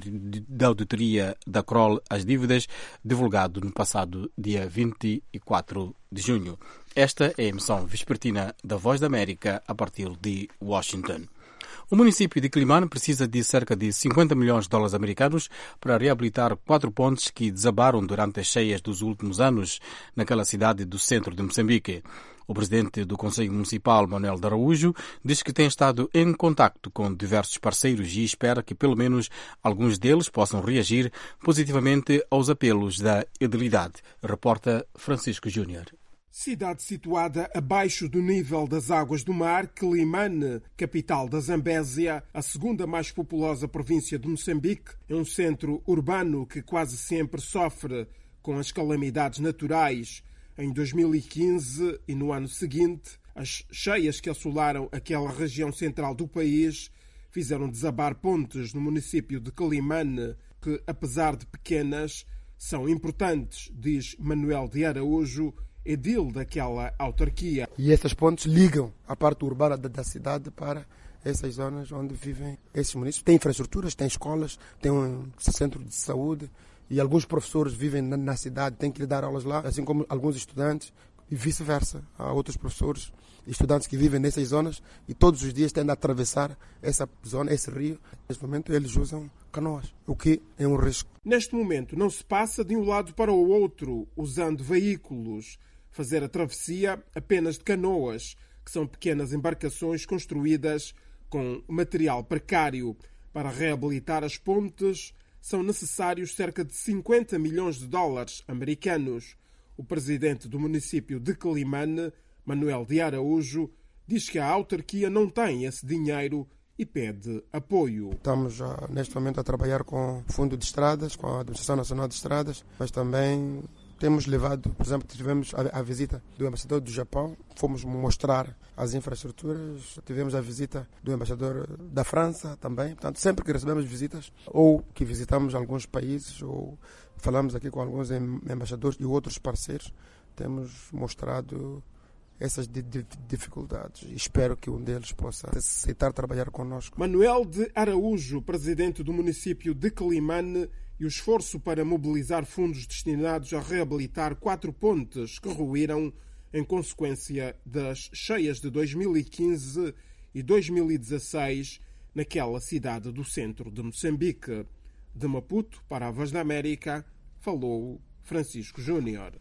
da auditoria da C R O L às dívidas, divulgado no passado dia vinte e quatro de junho. Esta é a emissão vespertina da Voz da América a partir de Washington. O município de Quelimane precisa de cerca de cinquenta milhões de dólares americanos para reabilitar quatro pontes que desabaram durante as cheias dos últimos anos naquela cidade do centro de Moçambique. O presidente do Conselho Municipal, Manuel de Araújo, diz que tem estado em contacto com diversos parceiros e espera que pelo menos alguns deles possam reagir positivamente aos apelos da edilidade. Reporta Francisco Júnior. Cidade situada abaixo do nível das águas do mar, Quelimane, capital da Zambésia, a segunda mais populosa província de Moçambique, é um centro urbano que quase sempre sofre com as calamidades naturais. Em dois mil e quinze e no ano seguinte, as cheias que assolaram aquela região central do país fizeram desabar pontes no município de Quelimane, que, apesar de pequenas, são importantes, diz Manuel de Araújo, edil daquela autarquia. E essas pontes ligam a parte urbana da cidade para essas zonas onde vivem esses municípios. Tem infraestruturas, tem escolas, tem um centro de saúde e alguns professores vivem na cidade, têm que lhe dar aulas lá, assim como alguns estudantes e vice-versa. Há outros professores e estudantes que vivem nessas zonas e todos os dias têm de atravessar essa zona, esse rio. Neste momento eles usam canoas, o que é um risco. Neste momento não se passa de um lado para o outro usando veículos. Fazer a travessia apenas de canoas, que são pequenas embarcações construídas com material precário. Para reabilitar as pontes são necessários cerca de cinquenta milhões de dólares americanos. O presidente do município de Quelimane, Manuel de Araújo, diz que a autarquia não tem esse dinheiro e pede apoio. Estamos uh, neste momento a trabalhar com o Fundo de Estradas, com a Administração Nacional de Estradas, mas também temos levado, por exemplo, tivemos a, a visita do embaixador do Japão, fomos mostrar as infraestruturas, tivemos a visita do embaixador da França também. Portanto, sempre que recebemos visitas ou que visitamos alguns países ou falamos aqui com alguns embaixadores e outros parceiros, temos mostrado essas dificuldades. Espero que um deles possa aceitar trabalhar conosco. Manuel de Araújo, presidente do município de Quelimane, e o esforço para mobilizar fundos destinados a reabilitar quatro pontes que ruíram em consequência das cheias de dois mil e quinze e dois mil e dezasseis naquela cidade do centro de Moçambique. De Maputo, para a Voz da América, falou Francisco Júnior.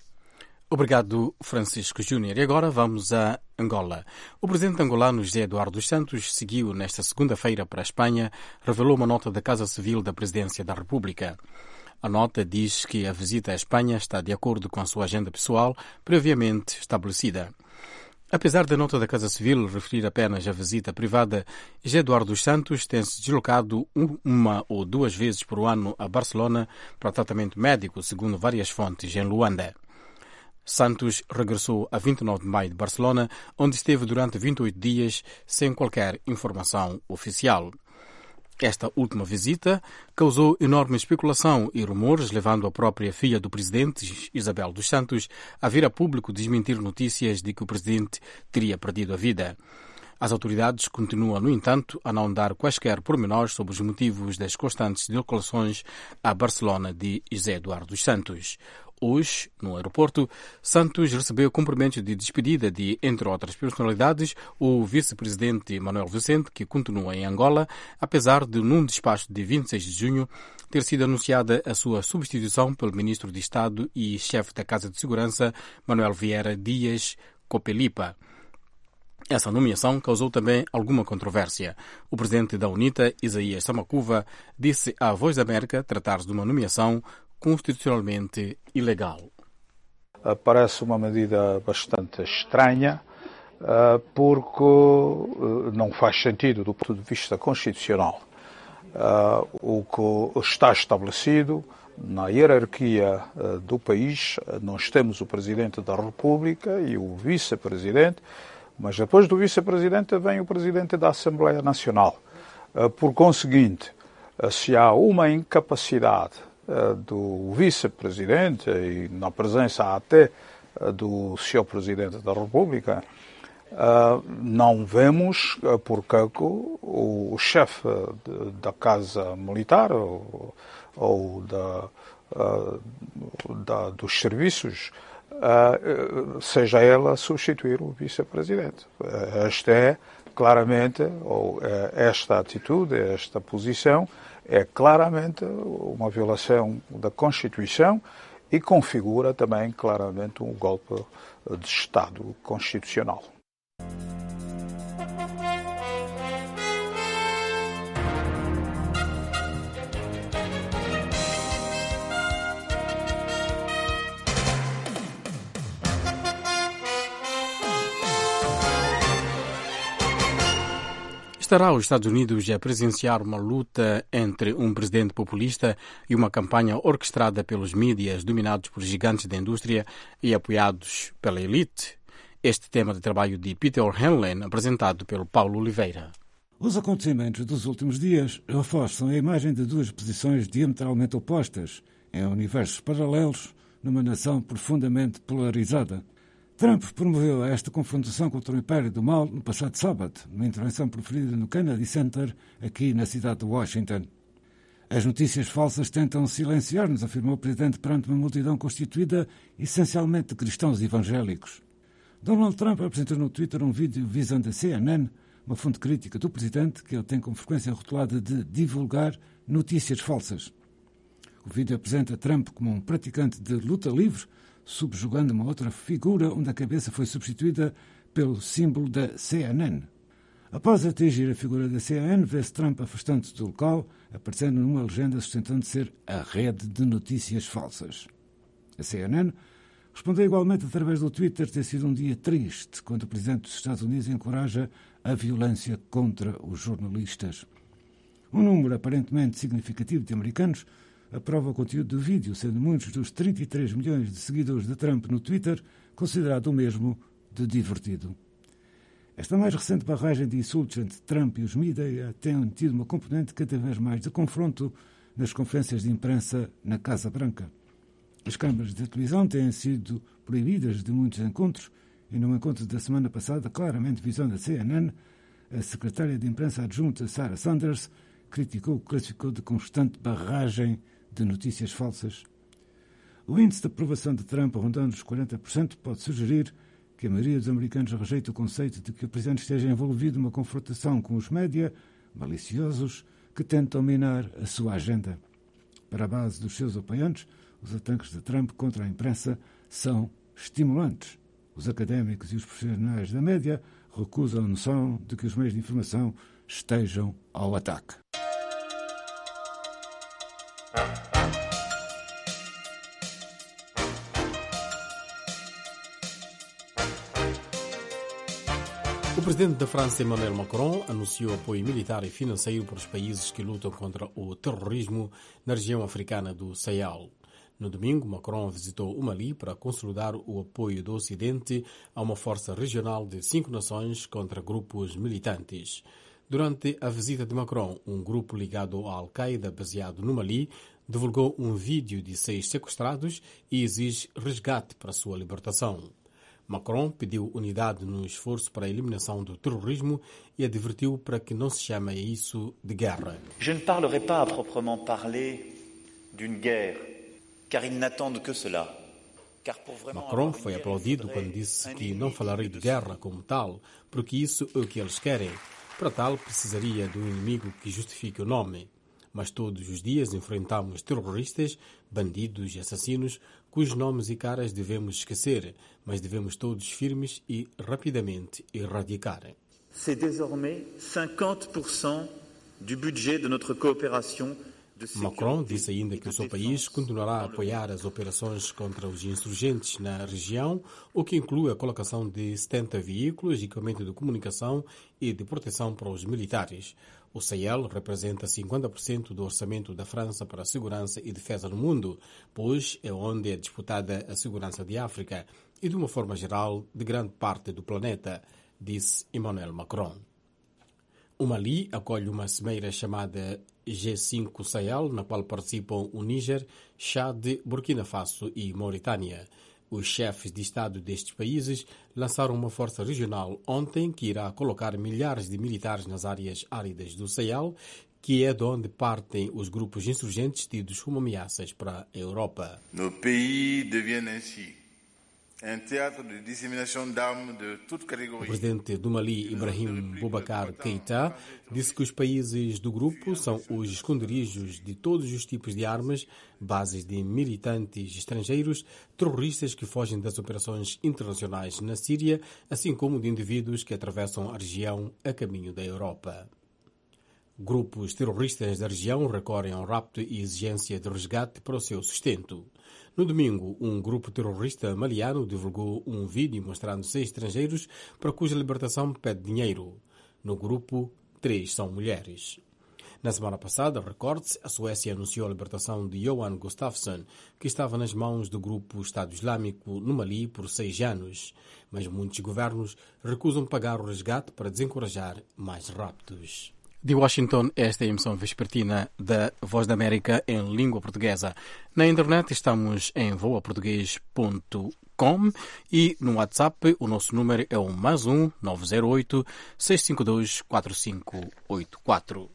Obrigado, Francisco Júnior. E agora vamos a Angola. O presidente angolano José Eduardo dos Santos seguiu nesta segunda-feira para a Espanha, revelou uma nota da Casa Civil da Presidência da República. A nota diz que a visita à Espanha está de acordo com a sua agenda pessoal previamente estabelecida. Apesar da nota da Casa Civil referir apenas a visita privada, José Eduardo dos Santos tem-se deslocado uma ou duas vezes por ano a Barcelona para tratamento médico, segundo várias fontes em Luanda. Santos regressou a vinte e nove de maio de Barcelona, onde esteve durante vinte e oito dias sem qualquer informação oficial. Esta última visita causou enorme especulação e rumores, levando a própria filha do presidente, Isabel dos Santos, a vir a público desmentir notícias de que o presidente teria perdido a vida. As autoridades continuam, no entanto, a não dar quaisquer pormenores sobre os motivos das constantes declarações à Barcelona de José Eduardo dos Santos. Hoje, no aeroporto, Santos recebeu cumprimentos de despedida de, entre outras personalidades, o vice-presidente Manuel Vicente, que continua em Angola, apesar de, num despacho de vinte e seis de junho, ter sido anunciada a sua substituição pelo ministro de Estado e chefe da Casa de Segurança, Manuel Vieira Dias Copelipa. Essa nomeação causou também alguma controvérsia. O presidente da UNITA, Isaías Samacuva, disse à Voz da América tratar-se de uma nomeação constitucionalmente ilegal. Parece uma medida bastante estranha, porque não faz sentido do ponto de vista constitucional. O que está estabelecido na hierarquia do país, nós temos o Presidente da República e o Vice-Presidente, mas depois do Vice-Presidente vem o Presidente da Assembleia Nacional. Por conseguinte, se há uma incapacidade do vice-presidente e na presença até do senhor Presidente da República, não vemos porque o chefe da Casa Militar ou da, da, dos serviços seja ela a substituir o vice-presidente. Esta é claramente, ou esta atitude, esta posição, é claramente uma violação da Constituição e configura também claramente um golpe de Estado constitucional. Estará os Estados Unidos a presenciar uma luta entre um presidente populista e uma campanha orquestrada pelos mídias dominados por gigantes da indústria e apoiados pela elite? Este tema de trabalho de Peter Henlen, apresentado pelo Paulo Oliveira. Os acontecimentos dos últimos dias reforçam a imagem de duas posições diametralmente opostas, em universos paralelos, numa nação profundamente polarizada. Trump promoveu esta confrontação contra o Império do Mal no passado sábado, numa intervenção proferida no Kennedy Center, aqui na cidade de Washington. As notícias falsas tentam silenciar-nos, afirmou o presidente perante uma multidão constituída essencialmente de cristãos evangélicos. Donald Trump apresentou no Twitter um vídeo visando a C N N, uma fonte crítica do presidente que ele tem com frequência rotulada de divulgar notícias falsas. O vídeo apresenta Trump como um praticante de luta livre, subjugando uma outra figura onde a cabeça foi substituída pelo símbolo da C N N. Após atingir a figura da C N N, vê-se Trump afastando-se do local, aparecendo numa legenda sustentando ser a rede de notícias falsas. A C N N respondeu igualmente através do Twitter ter sido um dia triste quando o presidente dos Estados Unidos encoraja a violência contra os jornalistas. Um número aparentemente significativo de americanos aprova o conteúdo do vídeo, sendo muitos dos trinta e três milhões de seguidores de Trump no Twitter considerado o mesmo de divertido. Esta mais recente barragem de insultos entre Trump e os mídia tem tido uma componente cada vez mais de confronto nas conferências de imprensa na Casa Branca. As câmaras de televisão têm sido proibidas de muitos encontros e num encontro da semana passada, claramente visando a C N N, a secretária de imprensa adjunta Sarah Sanders criticou o que classificou de constante barragem de notícias falsas. O índice de aprovação de Trump, rondando os quarenta por cento, pode sugerir que a maioria dos americanos rejeita o conceito de que o presidente esteja envolvido numa confrontação com os média maliciosos que tentam minar a sua agenda. Para a base dos seus apoiantes, os ataques de Trump contra a imprensa são estimulantes. Os académicos e os profissionais da média recusam a noção de que os meios de informação estejam ao ataque. presidente da França, Emmanuel Macron, anunciou apoio militar e financeiro para os países que lutam contra o terrorismo na região africana do Sahel. No domingo, Macron visitou o Mali para consolidar o apoio do Ocidente a uma força regional de cinco nações contra grupos militantes. Durante a visita de Macron, um grupo ligado à Al-Qaeda baseado no Mali divulgou um vídeo de seis sequestrados e exige resgate para sua libertação. Macron pediu unidade no esforço para a eliminação do terrorismo e advertiu para que não se chame a isso de guerra. Je ne parlerai pas à proprement parler d'une guerre, car ils n'attendent que cela. Macron foi aplaudido quando disse que não falarei de guerra como tal, porque isso é o que eles querem. Para tal, precisaria de um inimigo que justifique o nome. Mas todos os dias enfrentamos terroristas, bandidos e assassinos, cujos nomes e caras devemos esquecer, mas devemos todos firmes e rapidamente erradicar. C'est désormais cinquante por cento du budget de notre coopération. Macron disse ainda que o seu país continuará a apoiar as operações contra os insurgentes na região, o que inclui a colocação de setenta veículos, equipamento de comunicação e de proteção para os militares. O Sahel representa cinquenta por cento do orçamento da França para a segurança e defesa no mundo, pois é onde é disputada a segurança de África e, de uma forma geral, de grande parte do planeta, disse Emmanuel Macron. O Mali acolhe uma cimeira chamada G cinco Sahel, na qual participam o Níger, Chad, Burkina Faso e Mauritânia. Os chefes de Estado destes países lançaram uma força regional ontem que irá colocar milhares de militares nas áreas áridas do Sahel, que é de onde partem os grupos insurgentes tidos como ameaças para a Europa. Nos pays deviennent ainsi um teatro de disseminação de armas de toute categoria. O presidente do Mali, Ibrahim Boubacar Keïta, disse que os países do grupo são os esconderijos de todos os tipos de armas, bases de militantes estrangeiros, terroristas que fogem das operações internacionais na Síria, assim como de indivíduos que atravessam a região a caminho da Europa. Grupos terroristas da região recorrem ao rapto e exigência de resgate para o seu sustento. No domingo, um grupo terrorista maliano divulgou um vídeo mostrando seis estrangeiros para cuja libertação pede dinheiro. No grupo, três são mulheres. Na semana passada, recorde-se, a Suécia anunciou a libertação de Johan Gustafsson, que estava nas mãos do grupo Estado Islâmico no Mali por seis anos. Mas muitos governos recusam pagar o resgate para desencorajar mais raptos. De Washington, esta é a emissão vespertina da Voz da América em língua portuguesa. Na internet estamos em voa português ponto com e no WhatsApp o nosso número é o mais um nove zero oito, seis cinco dois, quatro cinco oito quatro.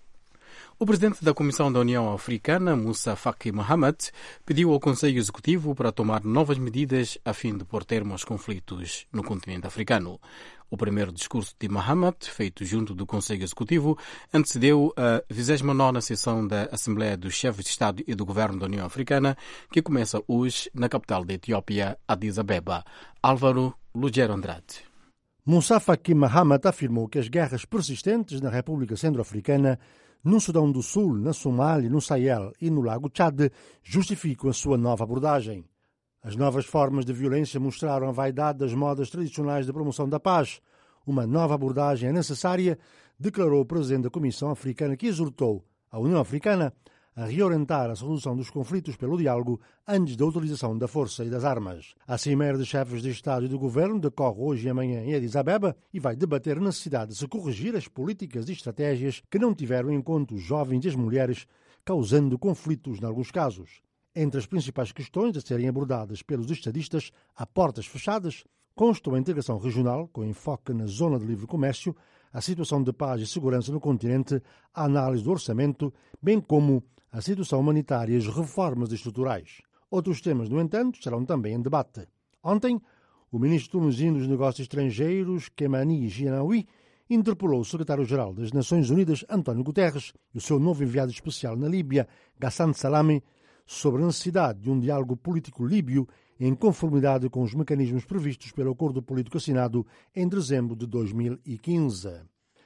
O presidente da Comissão da União Africana, Moussa Faki Mahamat, pediu ao Conselho Executivo para tomar novas medidas a fim de pôr termo aos conflitos no continente africano. O primeiro discurso de Mahamat, feito junto do Conselho Executivo, antecedeu a vigésima nona sessão da Assembleia dos Chefes de Estado e do Governo da União Africana, que começa hoje na capital da Etiópia, Addis Abeba. Álvaro Lugero Andrade. Moussa Faki Mahamat afirmou que as guerras persistentes na República Centro-Africana, no Sudão do Sul, na Somália, no Sahel e no Lago Tchad, justificam a sua nova abordagem. As novas formas de violência mostraram a vaidade das modas tradicionais de promoção da paz. Uma nova abordagem é necessária, declarou o presidente da Comissão Africana, que exortou a União Africana a reorientar a solução dos conflitos pelo diálogo antes da utilização da força e das armas. A Cimeira de Chefes de Estado e do Governo decorre hoje e amanhã em Addis Abeba e vai debater a necessidade de se corrigir as políticas e estratégias que não tiveram em conta os jovens e as mulheres, causando conflitos em alguns casos. Entre as principais questões a serem abordadas pelos estadistas a portas fechadas constam a integração regional, com enfoque na zona de livre comércio, a situação de paz e segurança no continente, a análise do orçamento, bem como a situação humanitária e as reformas estruturais. Outros temas, no entanto, serão também em debate. Ontem, o ministro tunisino dos Negócios Estrangeiros, Kemani Gianaoui, interpelou o secretário-geral das Nações Unidas, António Guterres, e o seu novo enviado especial na Líbia, Ghassan Salame, sobre a necessidade de um diálogo político líbio em conformidade com os mecanismos previstos pelo acordo político assinado em dezembro de dois mil e quinze.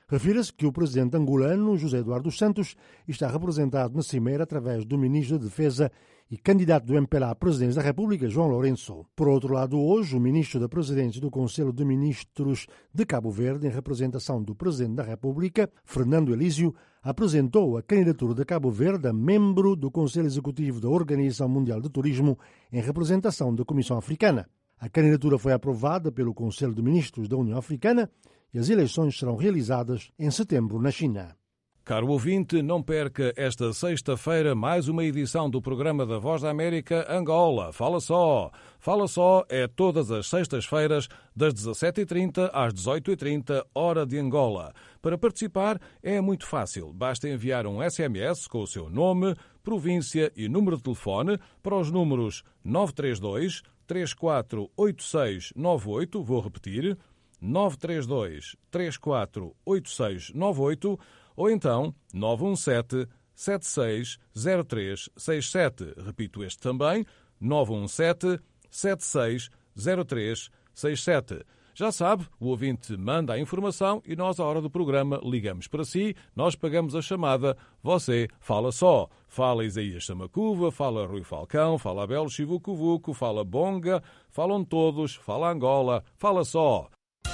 Refira-se que o presidente angolano, José Eduardo Santos, está representado na Cimeira através do ministro da Defesa e candidato do M P L A à presidência da República, João Lourenço. Por outro lado, hoje, o ministro da Presidência do Conselho de Ministros de Cabo Verde, em representação do presidente da República, Fernando Elísio, apresentou a candidatura de Cabo Verde a membro do Conselho Executivo da Organização Mundial de Turismo, em representação da Comissão Africana. A candidatura foi aprovada pelo Conselho de Ministros da União Africana e as eleições serão realizadas em setembro na China. Caro ouvinte, não perca esta sexta-feira mais uma edição do programa da Voz da América Angola. Fala só! Fala só é todas as sextas-feiras, das dezassete e trinta às dezoito e trinta, hora de Angola. Para participar é muito fácil. Basta enviar um S M S com o seu nome, província e número de telefone para os números nove três dois, três quatro oito seis nove oito, vou repetir, nove três dois, três quatro oito seis nove oito, ou então nove um sete, sete seis zero três seis sete. Repito este também, nove um sete, sete seis zero três seis sete. Já sabe, o ouvinte manda a informação e nós, à hora do programa, ligamos para si, nós pagamos a chamada, você fala só. Fala Isaías Samacuva, fala Rui Falcão, fala Abel Chivucuvuco, fala Bonga, falam todos, fala Angola, fala só.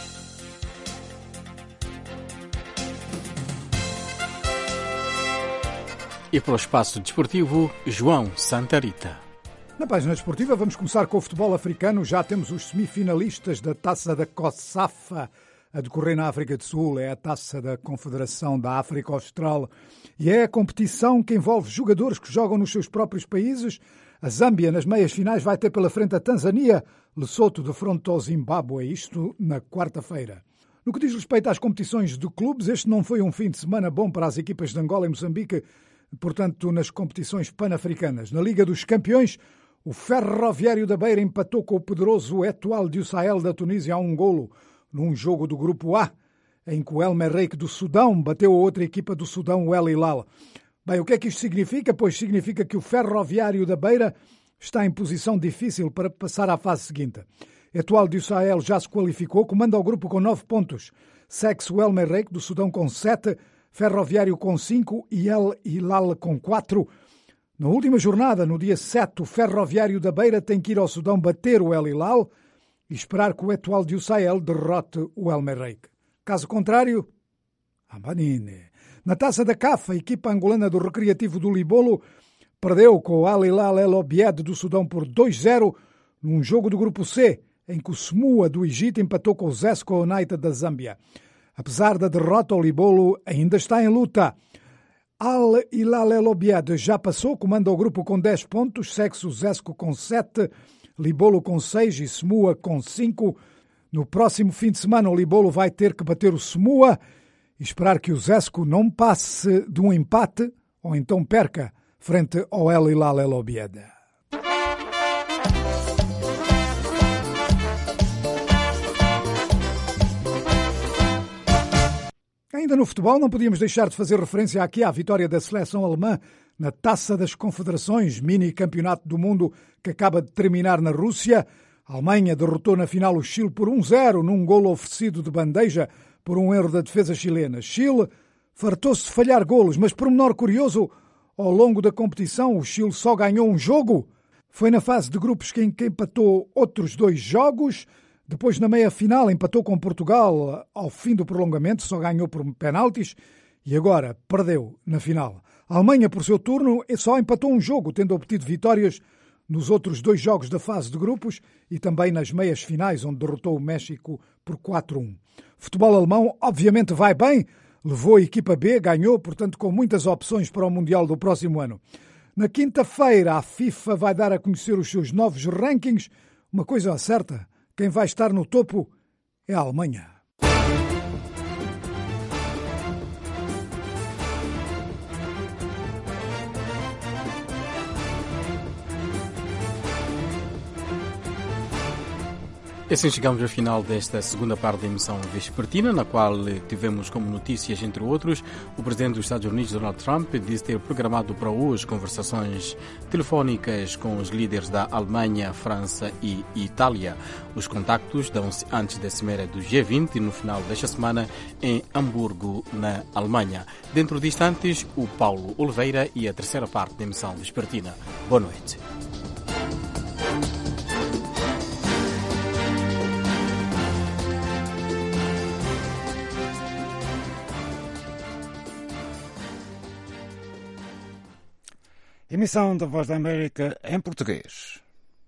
E para o espaço desportivo, João Santarita. Na página desportiva vamos começar com o futebol africano. Já temos os semifinalistas da Taça da COSAFA a decorrer na África do Sul. É a Taça da Confederação da África Austral e é a competição que envolve jogadores que jogam nos seus próprios países. A Zâmbia, nas meias finais, vai ter pela frente a Tanzânia, Lesoto de fronte ao Zimbábue, isto na quarta-feira. No que diz respeito às competições de clubes, este não foi um fim de semana bom para as equipas de Angola e Moçambique, portanto, nas competições pan-africanas. Na Liga dos Campeões, o Ferroviário da Beira empatou com o poderoso Etoile du Sahel da Tunísia a um golo, num jogo do Grupo A, em que o El Merreikh do Sudão bateu a outra equipa do Sudão, o El Hilal. Bem, o que é que isto significa? Pois significa que o Ferroviário da Beira está em posição difícil para passar à fase seguinte. Etoile du Sahel já se qualificou, comanda o grupo com nove pontos. Segue-se o El Merreikh do Sudão com sete, Ferroviário com cinco e El Hilal com quatro. Na última jornada, no dia sete, o Ferroviário da Beira tem que ir ao Sudão bater o El Hilal e esperar que o Etoile du Sahel derrote o El Merreikh. Caso contrário, Ambanine. Na Taça da C A F, a equipa angolana do Recreativo do Libolo perdeu com o Al Hilal El Obeid do Sudão por dois a zero num jogo do Grupo C, em que o Smua do Egito empatou com o Zesco United da Zâmbia. Apesar da derrota, o Libolo ainda está em luta. Al Hilal El Obeid já passou, comanda o grupo com dez pontos, segue-se o Zesco com sete, Libolo com seis e Smua com cinco. No próximo fim de semana, o Libolo vai ter que bater o Smua e esperar que o Zesco não passe de um empate ou então perca frente ao El Hilal El Obeid. Ainda no futebol, não podíamos deixar de fazer referência aqui à vitória da seleção alemã na Taça das Confederações, mini-campeonato do mundo que acaba de terminar na Rússia. A Alemanha derrotou na final o Chile por um a zero, num golo oferecido de bandeja por um erro da defesa chilena. Chile fartou-se de falhar golos, mas por menor curioso, ao longo da competição o Chile só ganhou um jogo. Foi na fase de grupos em que empatou outros dois jogos. Depois, na meia-final, empatou com Portugal ao fim do prolongamento, só ganhou por penaltis e agora perdeu na final. A Alemanha, por seu turno, só empatou um jogo, tendo obtido vitórias nos outros dois jogos da fase de grupos e também nas meias finais, onde derrotou o México por quatro a um. O futebol alemão, obviamente, vai bem, levou a equipa B, ganhou, portanto, com muitas opções para o Mundial do próximo ano. Na quinta-feira, a FIFA vai dar a conhecer os seus novos rankings. Uma coisa certa, quem vai estar no topo é a Alemanha. E assim chegamos ao final desta segunda parte da emissão vespertina, na qual tivemos como notícias, entre outros, o presidente dos Estados Unidos, Donald Trump, disse ter programado para hoje conversações telefónicas com os líderes da Alemanha, França e Itália. Os contactos dão-se antes da cimeira do G vinte, no final desta semana, em Hamburgo, na Alemanha. Dentro de instantes, o Paulo Oliveira e a terceira parte da emissão vespertina. Boa noite. Emissão da Voz da América em português.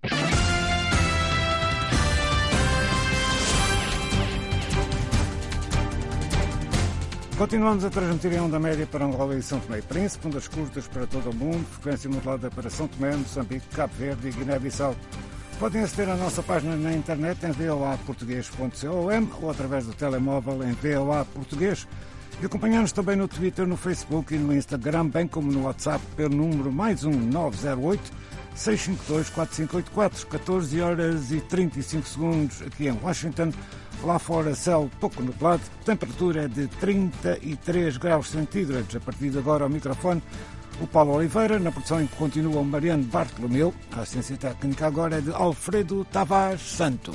Continuamos a transmitir em onda média para Angola e São Tomé e Príncipe, ondas curtas para todo o mundo, frequência modulada para São Tomé, Moçambique, Cabo Verde e Guiné-Bissau. Podem aceder à nossa página na internet em v o a português ponto com ou através do telemóvel em v o a português. E acompanhar-nos também no Twitter, no Facebook e no Instagram, bem como no WhatsApp, pelo número mais um nove zero oito, seis cinco dois, quatro cinco oito quatro, catorze horas e trinta e cinco segundos aqui em Washington. Lá fora, céu pouco nublado, temperatura de trinta e três graus centígrados. A partir de agora, ao microfone, o Paulo Oliveira. Na produção continua o Mariano Bartolomeu. A assistência técnica agora é de Alfredo Tavares Santos.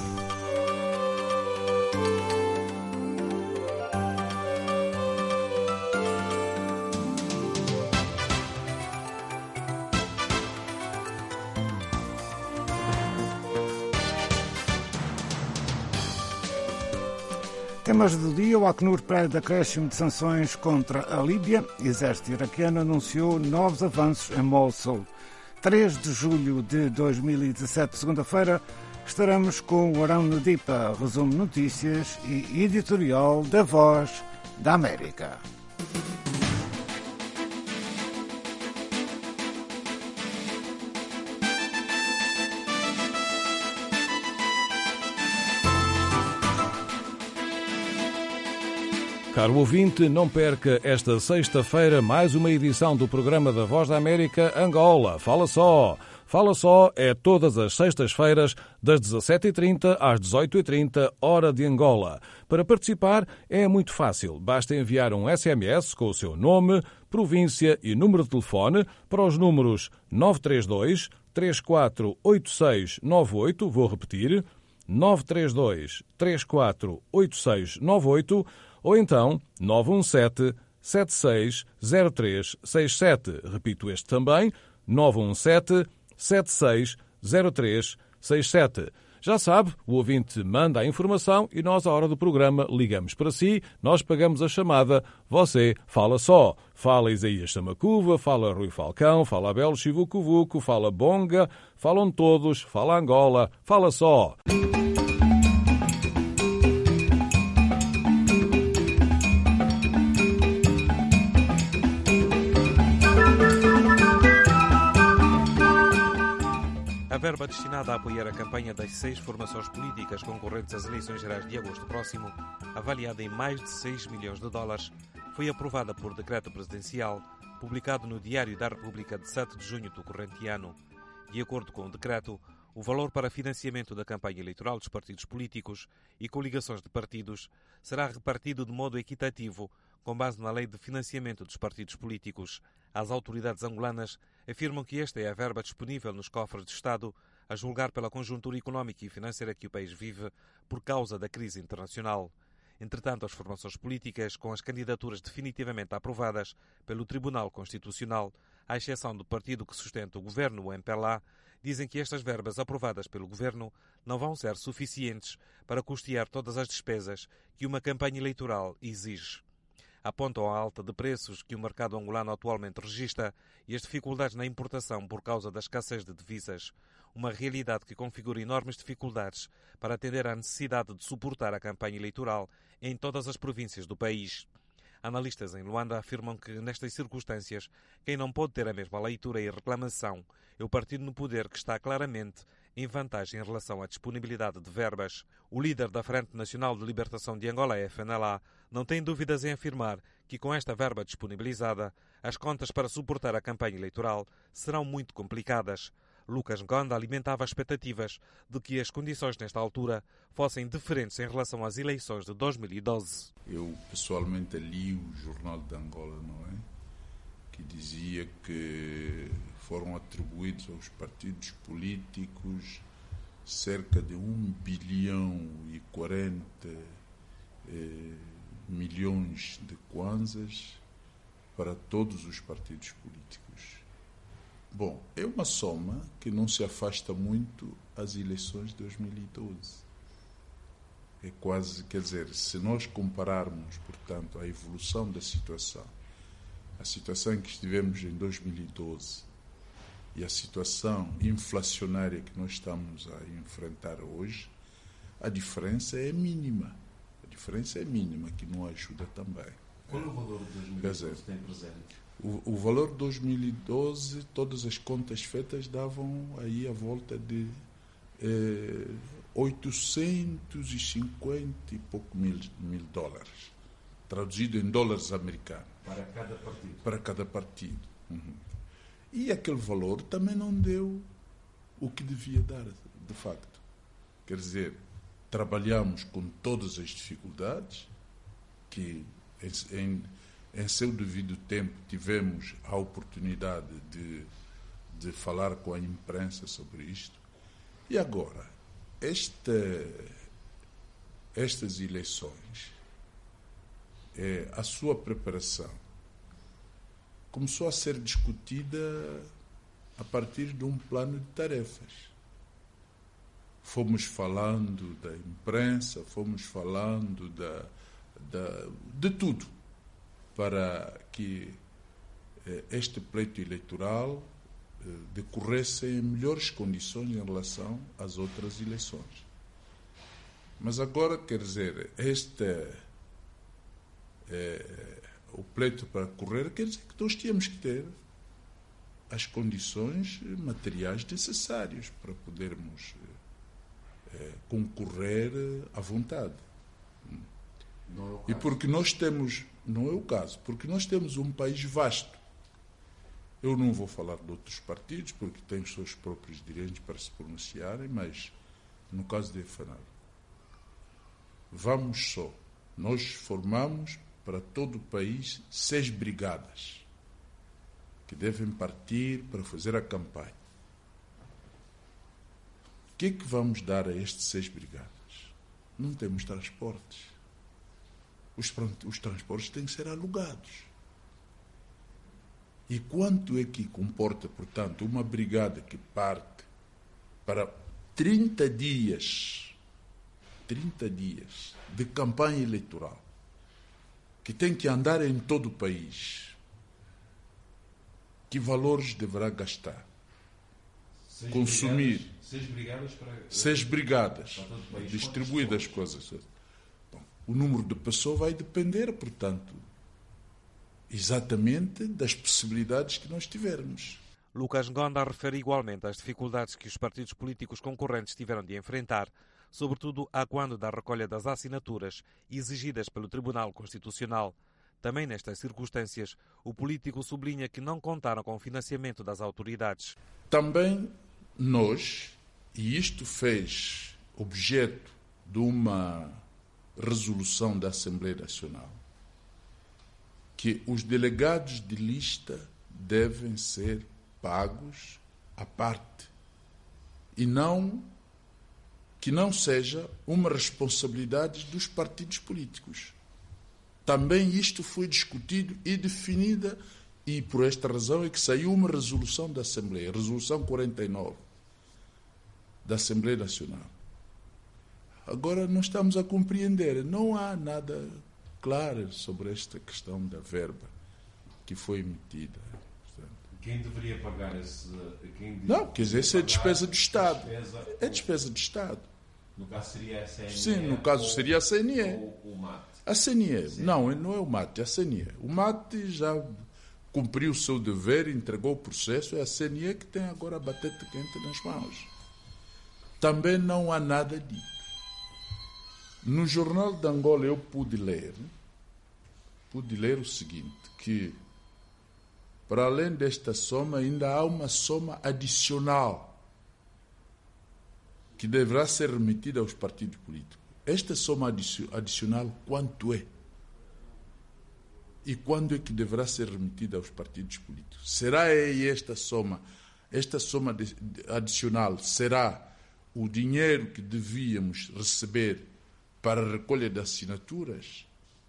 Temas do dia: o Acnur pede acréscimo de sanções contra a Líbia. O exército iraquiano anunciou novos avanços em Mosul. três de julho de dois mil e dezassete, segunda-feira, estaremos com o Arão Nudipa, resumo notícias e editorial da Voz da América. Caro ouvinte, não perca esta sexta-feira mais uma edição do programa da Voz da América Angola. Fala só! Fala só é todas as sextas-feiras, das dezassete e trinta às dezoito e trinta, hora de Angola. Para participar é muito fácil. Basta enviar um S M S com o seu nome, província e número de telefone para os números nove três dois, três quatro oito seis nove oito, vou repetir, nove três dois, três quatro oito seis nove oito, ou então nove um sete, sete seis zero três seis sete. Repito este também, nove um sete, sete seis zero três seis sete. Já sabe, o ouvinte manda a informação e nós, à hora do programa, ligamos para si, nós pagamos a chamada, você fala só. Fala Isaías Samacuva, fala Rui Falcão, fala Abel Chivucovuco, fala Bonga, falam todos, fala Angola, fala só. A verba destinada a apoiar a campanha das seis formações políticas concorrentes às eleições gerais de agosto próximo, avaliada em mais de seis milhões de dólares, foi aprovada por decreto presidencial, publicado no Diário da República de sete de junho do corrente ano. De acordo com o decreto, o valor para financiamento da campanha eleitoral dos partidos políticos e coligações de partidos será repartido de modo equitativo, com base na Lei de Financiamento dos Partidos Políticos. As autoridades angolanas afirmam que esta é a verba disponível nos cofres do Estado, a julgar pela conjuntura económica e financeira que o país vive por causa da crise internacional. Entretanto, as formações políticas, com as candidaturas definitivamente aprovadas pelo Tribunal Constitucional, à exceção do partido que sustenta o governo, o M P L A, dizem que estas verbas aprovadas pelo governo não vão ser suficientes para custear todas as despesas que uma campanha eleitoral exige. Apontam a alta de preços que o mercado angolano atualmente registra e as dificuldades na importação por causa da escassez de divisas, uma realidade que configura enormes dificuldades para atender à necessidade de suportar a campanha eleitoral em todas as províncias do país. Analistas em Luanda afirmam que, nestas circunstâncias, quem não pode ter a mesma leitura e reclamação é o partido no poder, que está claramente em vantagem em relação à disponibilidade de verbas. O líder da Frente Nacional de Libertação de Angola, F N L A, não tem dúvidas em afirmar que, com esta verba disponibilizada, as contas para suportar a campanha eleitoral serão muito complicadas. Lucas Ngonda alimentava expectativas de que as condições nesta altura fossem diferentes em relação às eleições de dois mil e doze. Eu pessoalmente li o Jornal de Angola, não é? Que dizia que foram atribuídos aos partidos políticos cerca de um bilhão e quarenta eh, milhões de kwanzas para todos os partidos políticos. Bom, é uma soma que não se afasta muito às eleições de dois mil e doze. É quase, quer dizer, se nós compararmos, portanto, a evolução da situação, a situação em que estivemos em dois mil e doze e a situação inflacionária que nós estamos a enfrentar hoje, a diferença é mínima. A diferença é mínima, que não ajuda também. Qual é o valor de dois mil e doze que tem presente? O, o valor de dois mil e doze, todas as contas feitas davam aí a volta de eh, oitocentos e cinquenta e pouco mil, mil dólares, traduzido em dólares americanos. Para cada partido? Para cada partido. Uhum. E aquele valor também não deu o que devia dar, de facto. Quer dizer, trabalhamos com todas as dificuldades, que em, em, em seu devido tempo tivemos a oportunidade de, de falar com a imprensa sobre isto. E agora, esta, estas eleições, é, a sua preparação começou a ser discutida a partir de um plano de tarefas. Fomos falando da imprensa, fomos falando da, da, de tudo, para que eh, este pleito eleitoral eh, decorresse em melhores condições em relação às outras eleições. Mas agora, quer dizer, este, eh, o pleito para correr, quer dizer que nós tínhamos que ter as condições materiais necessárias para podermos eh, concorrer à vontade. Não é e porque nós temos, não é o caso, porque nós temos um país vasto. Eu não vou falar de outros partidos, porque têm os seus próprios direitos para se pronunciarem, mas no caso da E F N L, vamos só, nós formamos para todo o país seis brigadas que devem partir para fazer a campanha. O que é que vamos dar a estes seis brigadas? Não temos transportes. Os, os transportes têm que ser alugados. E quanto é que comporta, portanto, uma brigada que parte para trinta dias, trinta dias de campanha eleitoral, que tem que andar em todo o país? Que valores deverá gastar? Seis Consumir. Brigadas, seis brigadas, para, seis brigadas para todo o país, distribuídas coisas. Bom, o número de pessoas vai depender, portanto, exatamente das possibilidades que nós tivermos. Lucas Ngonda refere igualmente às dificuldades que os partidos políticos concorrentes tiveram de enfrentar, sobretudo a quando da recolha das assinaturas exigidas pelo Tribunal Constitucional. Também nestas circunstâncias, o político sublinha que não contaram com o financiamento das autoridades. Também nós, e isto fez objeto de uma resolução da Assembleia Nacional, que os delegados de lista devem ser pagos à parte e não que não seja uma responsabilidade dos partidos políticos. Também isto foi discutido e definida, e por esta razão é que saiu uma resolução da Assembleia, resolução quarenta e nove da Assembleia Nacional. Agora nós estamos a compreender, não há nada claro sobre esta questão da verba que foi emitida. Quem deveria pagar esse... Quem não, quer dizer, isso é despesa do Estado. Despesa, é despesa do Estado. No caso seria a C N E? Sim, no caso seria a C N E. Ou o M A T? A C N E. Sim. Não, não é o M A T, é a C N E. O M A T já cumpriu o seu dever, entregou o processo, é a C N E que tem agora a batata quente nas mãos. Também não há nada dito. No Jornal de Angola eu pude ler, pude ler o seguinte, que para além desta soma ainda há uma soma adicional que deverá ser remetida aos partidos políticos. Esta soma adicional, quanto é? E quando é que deverá ser remetida aos partidos políticos? Será esta soma, esta soma adicional, será o dinheiro que devíamos receber para a recolha de assinaturas?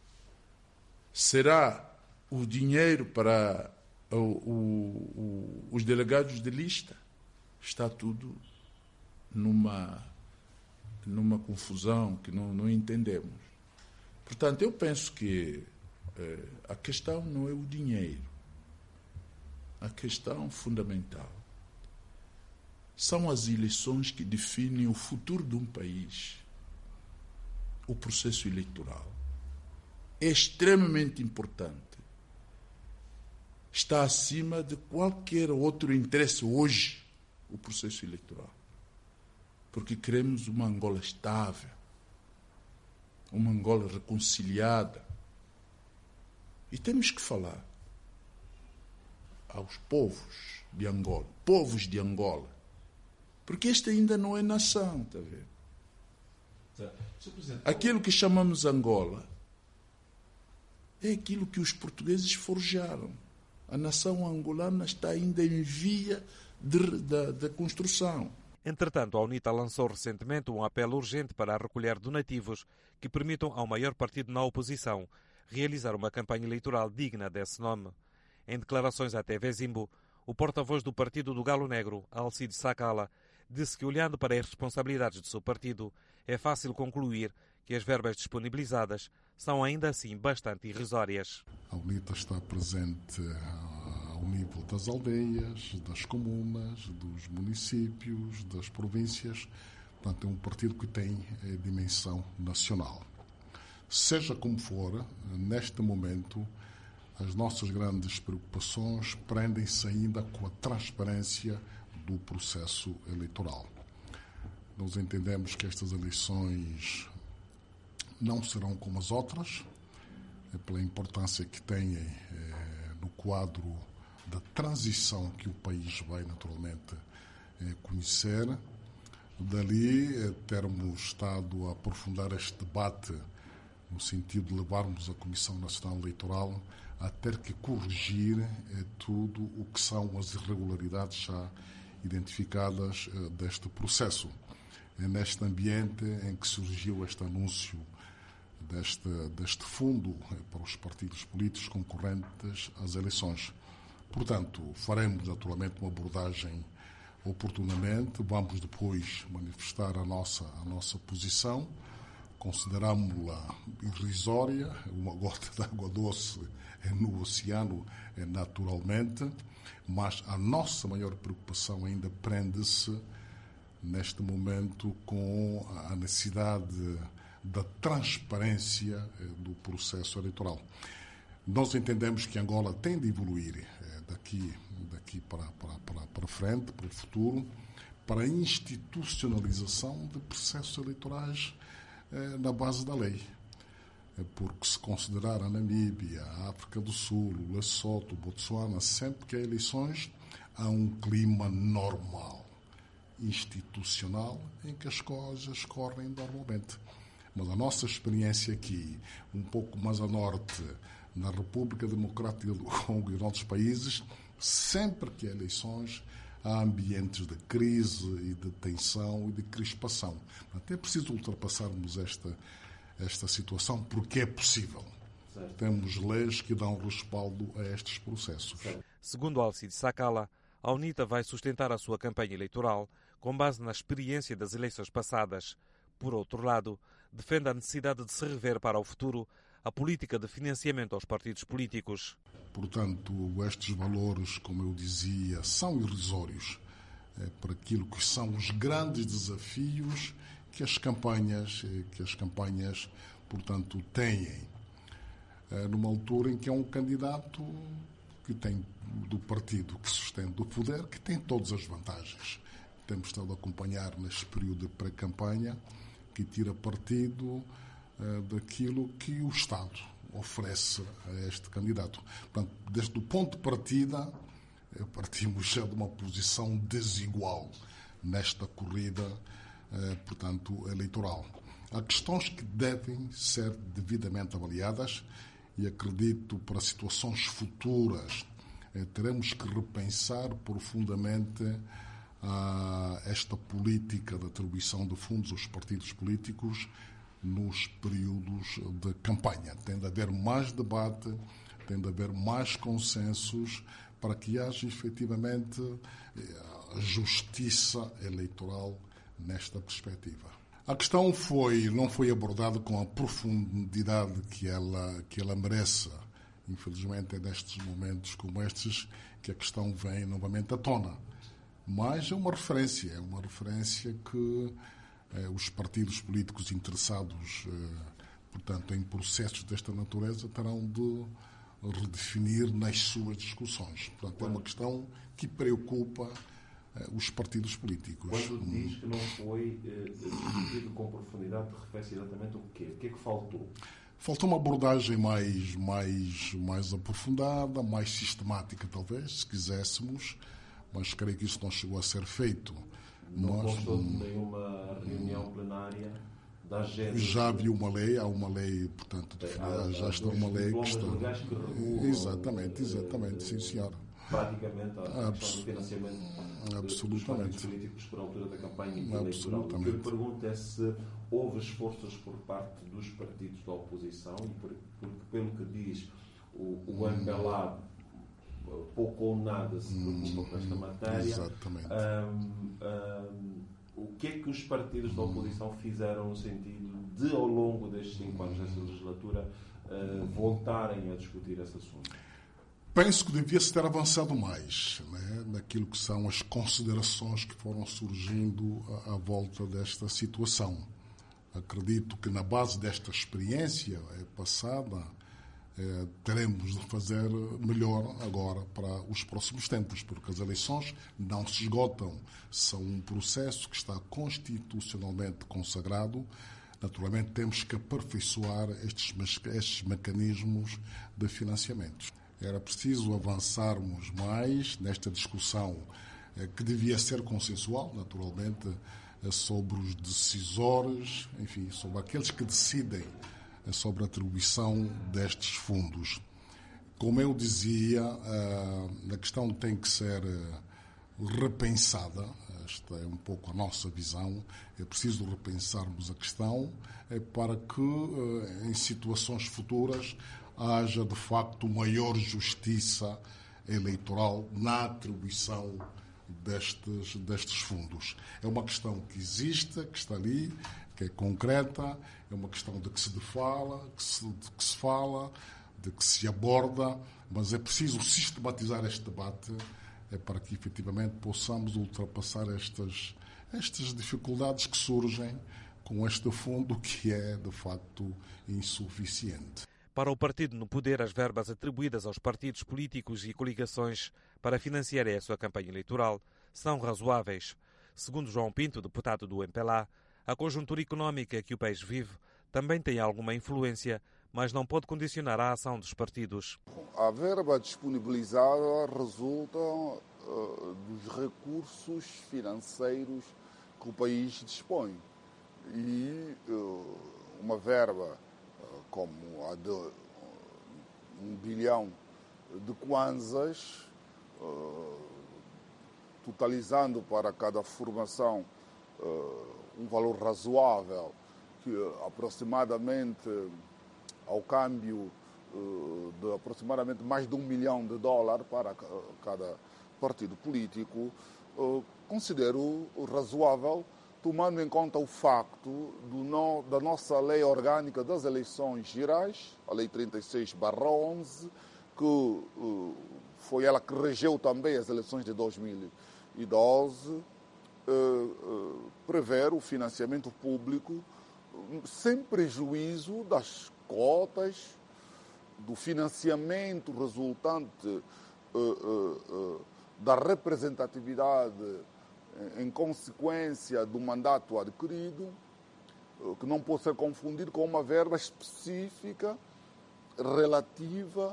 Será o dinheiro para o, o, o, os delegados de lista? Está tudo numa, numa confusão que não, não entendemos. Portanto, eu penso que eh, a questão não é o dinheiro. A questão fundamental são as eleições que definem o futuro de um país. O processo eleitoral é extremamente importante. Está acima de qualquer outro interesse hoje, o processo eleitoral. Porque queremos uma Angola estável, uma Angola reconciliada. E temos que falar aos povos de Angola, povos de Angola, porque esta ainda não é nação, está a ver? Aquilo que chamamos Angola é aquilo que os portugueses forjaram. A nação angolana está ainda em via de, de, de construção. Entretanto, a UNITA lançou recentemente um apelo urgente para recolher donativos que permitam ao maior partido na oposição realizar uma campanha eleitoral digna desse nome. Em declarações à T V Zimbo, o porta-voz do partido do Galo Negro, Alcide Sakala, disse que, olhando para as responsabilidades do seu partido, é fácil concluir que as verbas disponibilizadas são ainda assim bastante irrisórias. A UNITA está presente ao nível das aldeias, das comunas, dos municípios, das províncias. Portanto, é um partido que tem dimensão nacional. Seja como for, neste momento, as nossas grandes preocupações prendem-se ainda com a transparência do processo eleitoral. Nós entendemos que estas eleições não serão como as outras, pela importância que têm eh, no quadro da transição que o país vai naturalmente eh, conhecer. Dali eh, termos estado a aprofundar este debate no sentido de levarmos a Comissão Nacional Eleitoral a ter que corrigir eh, tudo o que são as irregularidades já identificadas eh, deste processo. É neste ambiente em que surgiu este anúncio deste, deste fundo eh, para os partidos políticos concorrentes às eleições. Portanto, faremos naturalmente uma abordagem oportunamente, vamos depois manifestar a nossa, a nossa posição, consideramos-la irrisória, uma gota de água doce no oceano, naturalmente, mas a nossa maior preocupação ainda prende-se, neste momento, com a necessidade da transparência do processo eleitoral. Nós entendemos que Angola tem de evoluir daqui, daqui para, para, para, para frente, para o futuro, para a institucionalização de processos eleitorais eh, na base da lei. Porque se considerar a Namíbia, a África do Sul, o Lesoto, o Botsuana, sempre que há eleições, há um clima normal, institucional, em que as coisas correm normalmente. Mas a nossa experiência aqui, um pouco mais a norte, na República Democrática do Congo e em outros países, sempre que há eleições, há ambientes de crise e de tensão e de crispação. Até é preciso ultrapassarmos esta, esta situação, porque é possível. Certo. Temos leis que dão respaldo a estes processos. Certo. Segundo Alcide Sakala, a UNITA vai sustentar a sua campanha eleitoral com base na experiência das eleições passadas. Por outro lado, defende a necessidade de se rever para o futuro a política de financiamento aos partidos políticos. Portanto, estes valores, como eu dizia, são irrisórios é, para aquilo que são os grandes desafios que as campanhas, que as campanhas portanto, têm. É, numa altura em que é um candidato que tem do partido que sustenta o poder, que tem todas as vantagens. Temos estado a acompanhar neste período de pré-campanha, que tira partido uh, daquilo que o Estado oferece a este candidato. Portanto, desde o ponto de partida, partimos já de uma posição desigual nesta corrida portanto, eleitoral. Há questões que devem ser devidamente avaliadas e acredito para situações futuras teremos que repensar profundamente uh, esta política de atribuição de fundos aos partidos políticos nos períodos de campanha. Tem de haver mais debate, tem de haver mais consensos para que haja efetivamente a justiça eleitoral nesta perspectiva. A questão foi, não foi abordada com a profundidade que ela, que ela merece. Infelizmente é nestes momentos como estes que a questão vem novamente à tona. Mas é uma referência, é uma referência que eh, os partidos políticos interessados, eh, portanto, em processos desta natureza terão de redefinir nas suas discussões. Portanto, é uma questão que preocupa os partidos políticos. Quando diz que não foi eh, discutido com profundidade, refere-se exatamente o quê? O que é que faltou? Faltou uma abordagem mais, mais, mais aprofundada, mais sistemática, talvez, se quiséssemos, mas creio que isso não chegou a ser feito. Não Nós, constou de nenhuma reunião plenária da agenda? Já havia uma lei, há uma lei, portanto, de, há, já está uma lei que está... Que regulam, exatamente, exatamente, sim, senhora. Praticamente a Abs- questão do financiamento absolutamente. dos partidos políticos por altura da campanha eleitoral. Absolutamente. O que eu pergunto é se houve esforços por parte dos partidos da oposição, e por, porque pelo que diz o, o M P L A pouco ou nada se preocupa com esta matéria. Exatamente. Um, um, o que é que os partidos da oposição fizeram no sentido de, ao longo destes cinco anos desta legislatura, uh, voltarem a discutir esse assunto? Penso que devia-se ter avançado mais, né, naquilo que são as considerações que foram surgindo à, à volta desta situação. Acredito que na base desta experiência passada eh, teremos de fazer melhor agora para os próximos tempos, porque as eleições não se esgotam, são um processo que está constitucionalmente consagrado. Naturalmente temos que aperfeiçoar estes, estes mecanismos de financiamentos. Era preciso avançarmos mais nesta discussão eh, que devia ser consensual, naturalmente, eh, sobre os decisores, enfim, sobre aqueles que decidem eh, sobre a atribuição destes fundos. Como eu dizia, eh, a questão tem que ser eh, repensada. Esta é um pouco a nossa visão. É preciso repensarmos a questão eh, para que, eh, em situações futuras, haja, de facto, maior justiça eleitoral na atribuição destes, destes fundos. É uma questão que existe, que está ali, que é concreta, é uma questão de que se fala, que se, de que se fala, de que se aborda, mas é preciso sistematizar este debate é para que, efetivamente, possamos ultrapassar estas, estas dificuldades que surgem com este fundo que é, de facto, insuficiente. Para o partido no poder, as verbas atribuídas aos partidos políticos e coligações para financiarem a sua campanha eleitoral são razoáveis. Segundo João Pinto, deputado do M P L A, a conjuntura económica que o país vive também tem alguma influência, mas não pode condicionar a ação dos partidos. A verba disponibilizada resulta uh, dos recursos financeiros que o país dispõe. E uh, uma verba como a de um bilhão de kwanzas, uh, totalizando para cada formação uh, um valor razoável, que uh, aproximadamente, ao câmbio uh, de aproximadamente mais de um milhão de dólares para cada partido político, uh, considero razoável, tomando em conta o facto do no, da nossa lei orgânica das eleições gerais, a lei trinta e seis barra onze, que uh, foi ela que regeu também as eleições de dois mil e doze, uh, uh, prevê o financiamento público uh, sem prejuízo das cotas, do financiamento resultante uh, uh, uh, da representatividade em consequência do mandato adquirido, que não pode ser confundido com uma verba específica relativa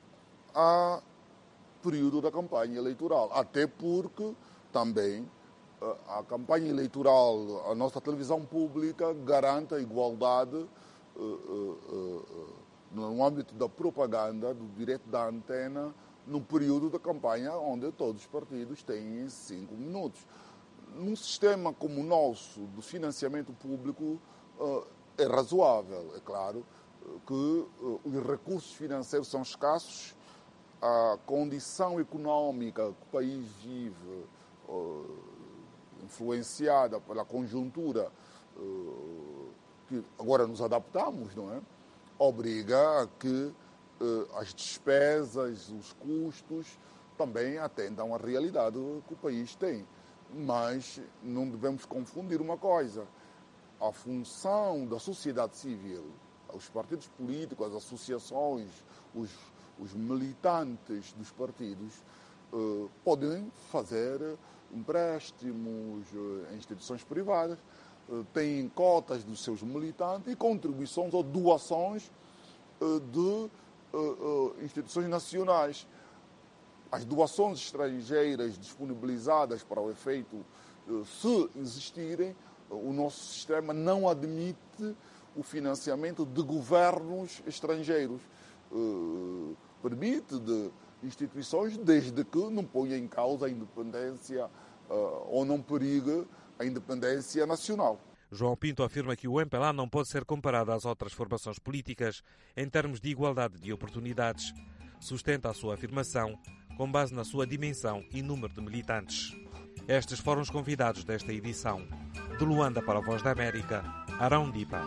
ao período da campanha eleitoral. Até porque também a campanha eleitoral, a nossa televisão pública garante a igualdade uh, uh, uh, no âmbito da propaganda, do direito da antena, no período da campanha, onde todos os partidos têm cinco minutos. Num sistema como o nosso, de financiamento público, uh, é razoável. É claro que uh, os recursos financeiros são escassos, a condição económica que o país vive, uh, influenciada pela conjuntura uh, que agora nos adaptamos, não é? Obriga a que uh, as despesas, os custos também atendam à realidade que o país tem. Mas não devemos confundir uma coisa. A função da sociedade civil, os partidos políticos, as associações, os, os militantes dos partidos uh, podem fazer empréstimos em instituições privadas, têm cotas dos seus militantes e contribuições ou doações de instituições nacionais. As doações estrangeiras disponibilizadas para o efeito, se existirem, o nosso sistema não admite o financiamento de governos estrangeiros. Permite de instituições, desde que não ponha em causa a independência uh, ou não perigue a independência nacional. João Pinto afirma que o M P L A não pode ser comparado às outras formações políticas em termos de igualdade de oportunidades. Sustenta a sua afirmação com base na sua dimensão e número de militantes. Estes foram os convidados desta edição. De Luanda para a Voz da América, Arão Dipa.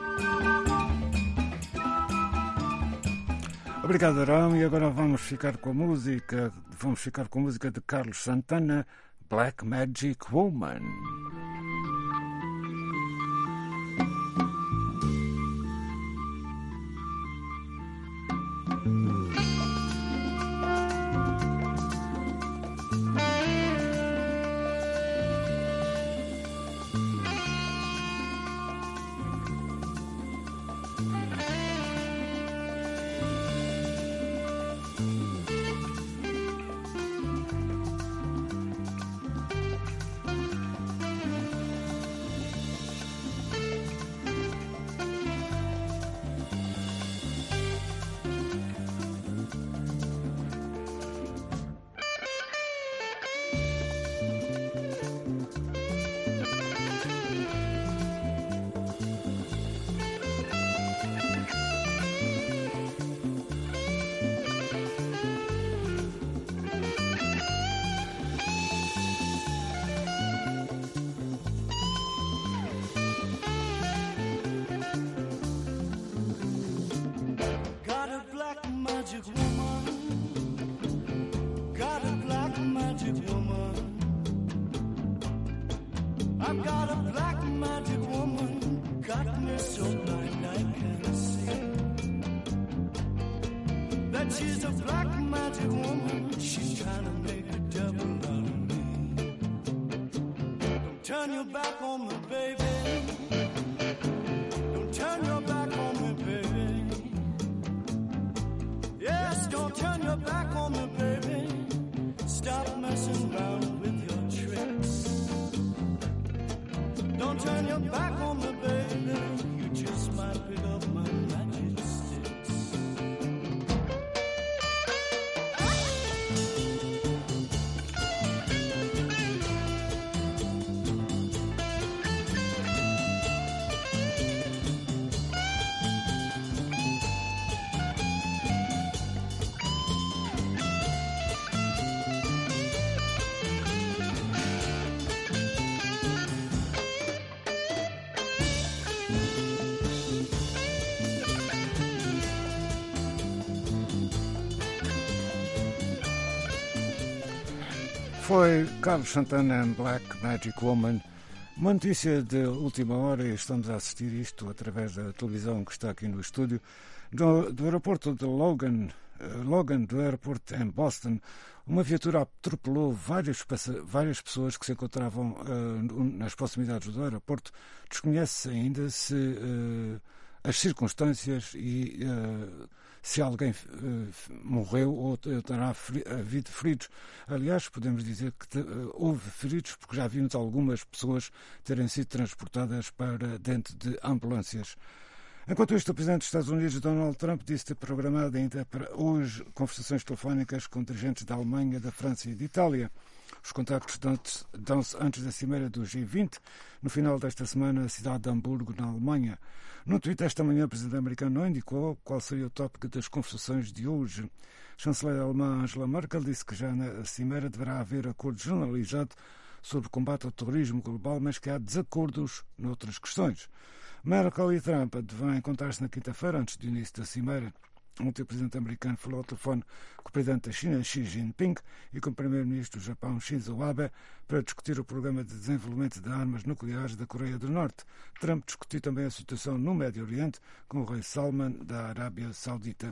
Obrigado, Arão. E agora vamos ficar com a música, vamos ficar com a música de Carlos Santana, Black Magic Woman. Foi Carlos Santana, Black Magic Woman. Uma notícia de última hora, e estamos a assistir isto através da televisão que está aqui no estúdio, do, do aeroporto de Logan, Logan, do aeroporto em Boston. Uma viatura atropelou várias, várias pessoas que se encontravam uh, nas proximidades do aeroporto. Desconhece ainda se uh, as circunstâncias e uh, se alguém uh, morreu ou terá havido feridos. Aliás, podemos dizer que te, uh, houve feridos, porque já vimos algumas pessoas terem sido transportadas para dentro de ambulâncias. Enquanto isto, o Presidente dos Estados Unidos, Donald Trump, disse ter programado ainda para hoje conversações telefónicas com dirigentes da Alemanha, da França e de Itália. Os contactos dão-se antes da cimeira do G vinte, no final desta semana, na cidade de Hamburgo, na Alemanha. No tweet esta manhã, o Presidente americano não indicou qual seria o tópico das conversações de hoje. A chanceler alemã Angela Merkel disse que já na cimeira deverá haver acordo generalizado sobre o combate ao terrorismo global, mas que há desacordos noutras questões. Merkel e Trump devem encontrar-se na quinta-feira, antes do início da cimeira. Ontem o Presidente americano falou ao telefone com o Presidente da China, Xi Jinping, e com o Primeiro-Ministro do Japão, Shinzo Abe, para discutir o programa de desenvolvimento de armas nucleares da Coreia do Norte. Trump discutiu também a situação no Médio Oriente com o rei Salman da Arábia Saudita.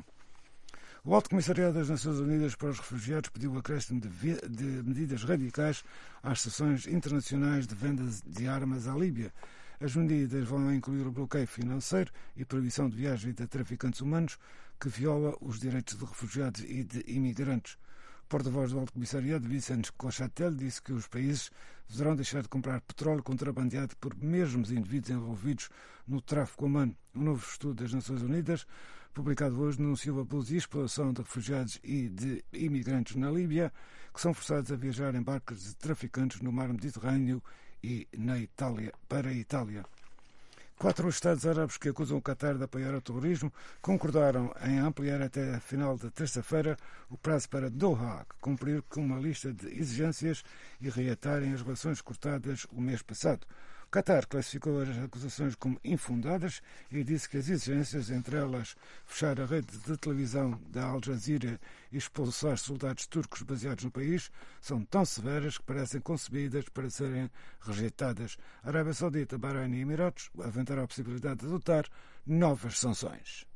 O Alto Comissariado das Nações Unidas para os Refugiados pediu o acréscimo de, de medidas radicais às sanções internacionais de vendas de armas à Líbia. As medidas vão incluir o bloqueio financeiro e proibição de viagem de traficantes humanos, que viola os direitos de refugiados e de imigrantes. O porta-voz do Alto Comissariado, Vicente Cochatel, disse que os países deverão deixar de comprar petróleo contrabandeado por mesmos indivíduos envolvidos no tráfico humano. Um novo estudo das Nações Unidas, publicado hoje, denunciou o abuso e exploração de refugiados e de imigrantes na Líbia, que são forçados a viajar em barcos de traficantes no mar Mediterrâneo e na Itália, para a Itália. Quatro Estados árabes que acusam o Qatar de apoiar o terrorismo concordaram em ampliar até a final da terça-feira o prazo para Doha cumprir com uma lista de exigências e reatarem as relações cortadas o mês passado. O Qatar classificou as acusações como infundadas e disse que as exigências, entre elas fechar a rede de televisão da Al Jazeera e expulsar soldados turcos baseados no país, são tão severas que parecem concebidas para serem rejeitadas. A Arábia Saudita, Bahrein e Emirados aventaram a possibilidade de adotar novas sanções.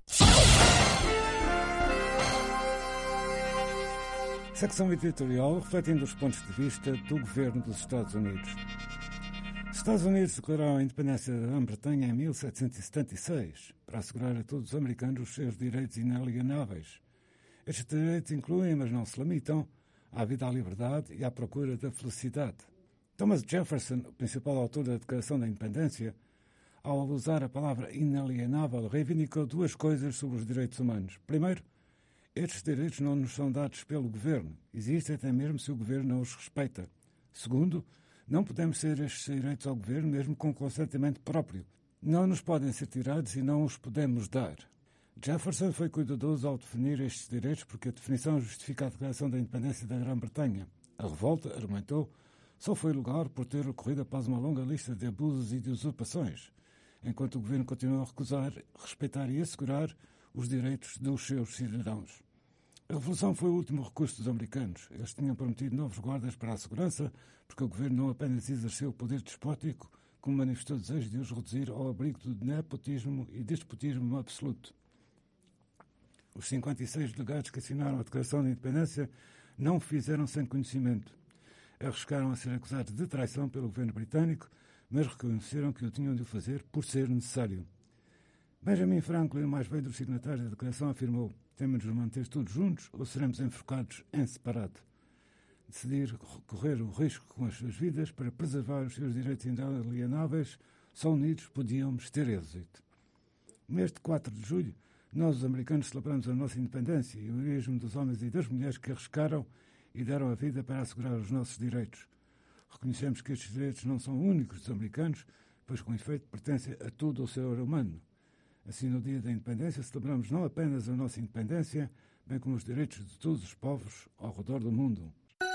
Secção editorial refletindo os pontos de vista do governo dos Estados Unidos. Os Estados Unidos declararam a independência da Grã-Bretanha em mil setecentos e setenta e seis para assegurar a todos os americanos os seus direitos inalienáveis. Estes direitos incluem, mas não se limitam, à vida à liberdade e à procura da felicidade. Thomas Jefferson, o principal autor da Declaração da Independência, ao usar a palavra inalienável, reivindicou duas coisas sobre os direitos humanos. Primeiro, estes direitos não nos são dados pelo governo. Existem até mesmo se o governo não os respeita. Segundo, não podemos ceder estes direitos ao governo mesmo com consentimento próprio. Não nos podem ser tirados e não os podemos dar. Jefferson foi cuidadoso ao definir estes direitos porque a definição justifica a declaração da independência da Grã-Bretanha. A revolta, argumentou, só foi lugar por ter ocorrido após uma longa lista de abusos e de usurpações, enquanto o governo continuou a recusar, respeitar e assegurar os direitos dos seus cidadãos. A Revolução foi o último recurso dos americanos. Eles tinham prometido novos guardas para a segurança, porque o governo não apenas exerceu o poder despótico, como manifestou o desejo de os reduzir ao abrigo do nepotismo e despotismo absoluto. Os cinquenta e seis delegados que assinaram a Declaração de Independência não o fizeram sem conhecimento. Arriscaram a ser acusados de traição pelo governo britânico, mas reconheceram que o tinham de o fazer por ser necessário. Benjamin Franklin, o mais velho dos signatários da Declaração, afirmou: temos de nos manter todos juntos ou seremos enforcados em separado. Decidir correr o risco com as suas vidas para preservar os seus direitos inalienáveis, só unidos podíamos ter êxito. No mês de quatro de julho, nós, os americanos, celebramos a nossa independência e o heroísmo dos homens e das mulheres que arriscaram e deram a vida para assegurar os nossos direitos. Reconhecemos que estes direitos não são únicos dos americanos, pois, com efeito, pertencem a todo o ser humano. Assim, no dia da independência, celebramos não apenas a nossa independência, bem como os direitos de todos os povos ao redor do mundo.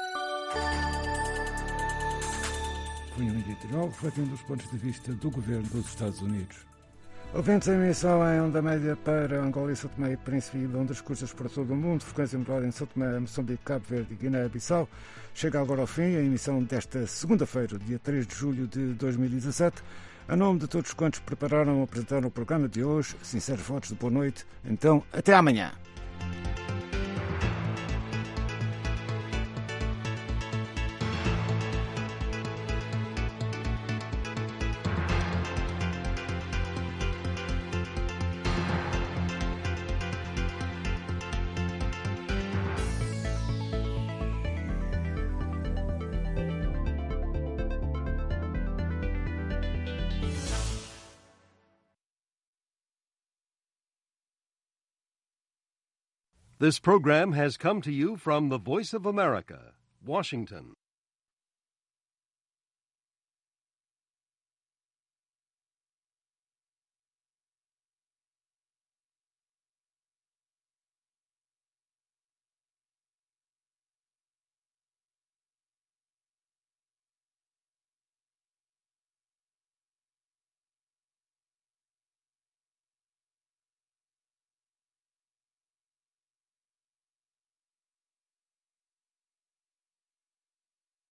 Foi um editorial refletindo os pontos de vista do governo dos Estados Unidos. Ouvintes, a emissão em onda média para Angola e São Tomé e Príncipe e Londres, custas para todo o mundo, frequência modulada em São Tomé, Moçambique, Cabo Verde e Guiné-Bissau. Chega agora ao fim a emissão desta segunda-feira, dia três de julho de dois mil e dezassete. A nome de todos quantos prepararam ou apresentaram o programa de hoje, sinceros votos de boa noite. Então, até amanhã. This program has come to you from the Voice of America, Washington.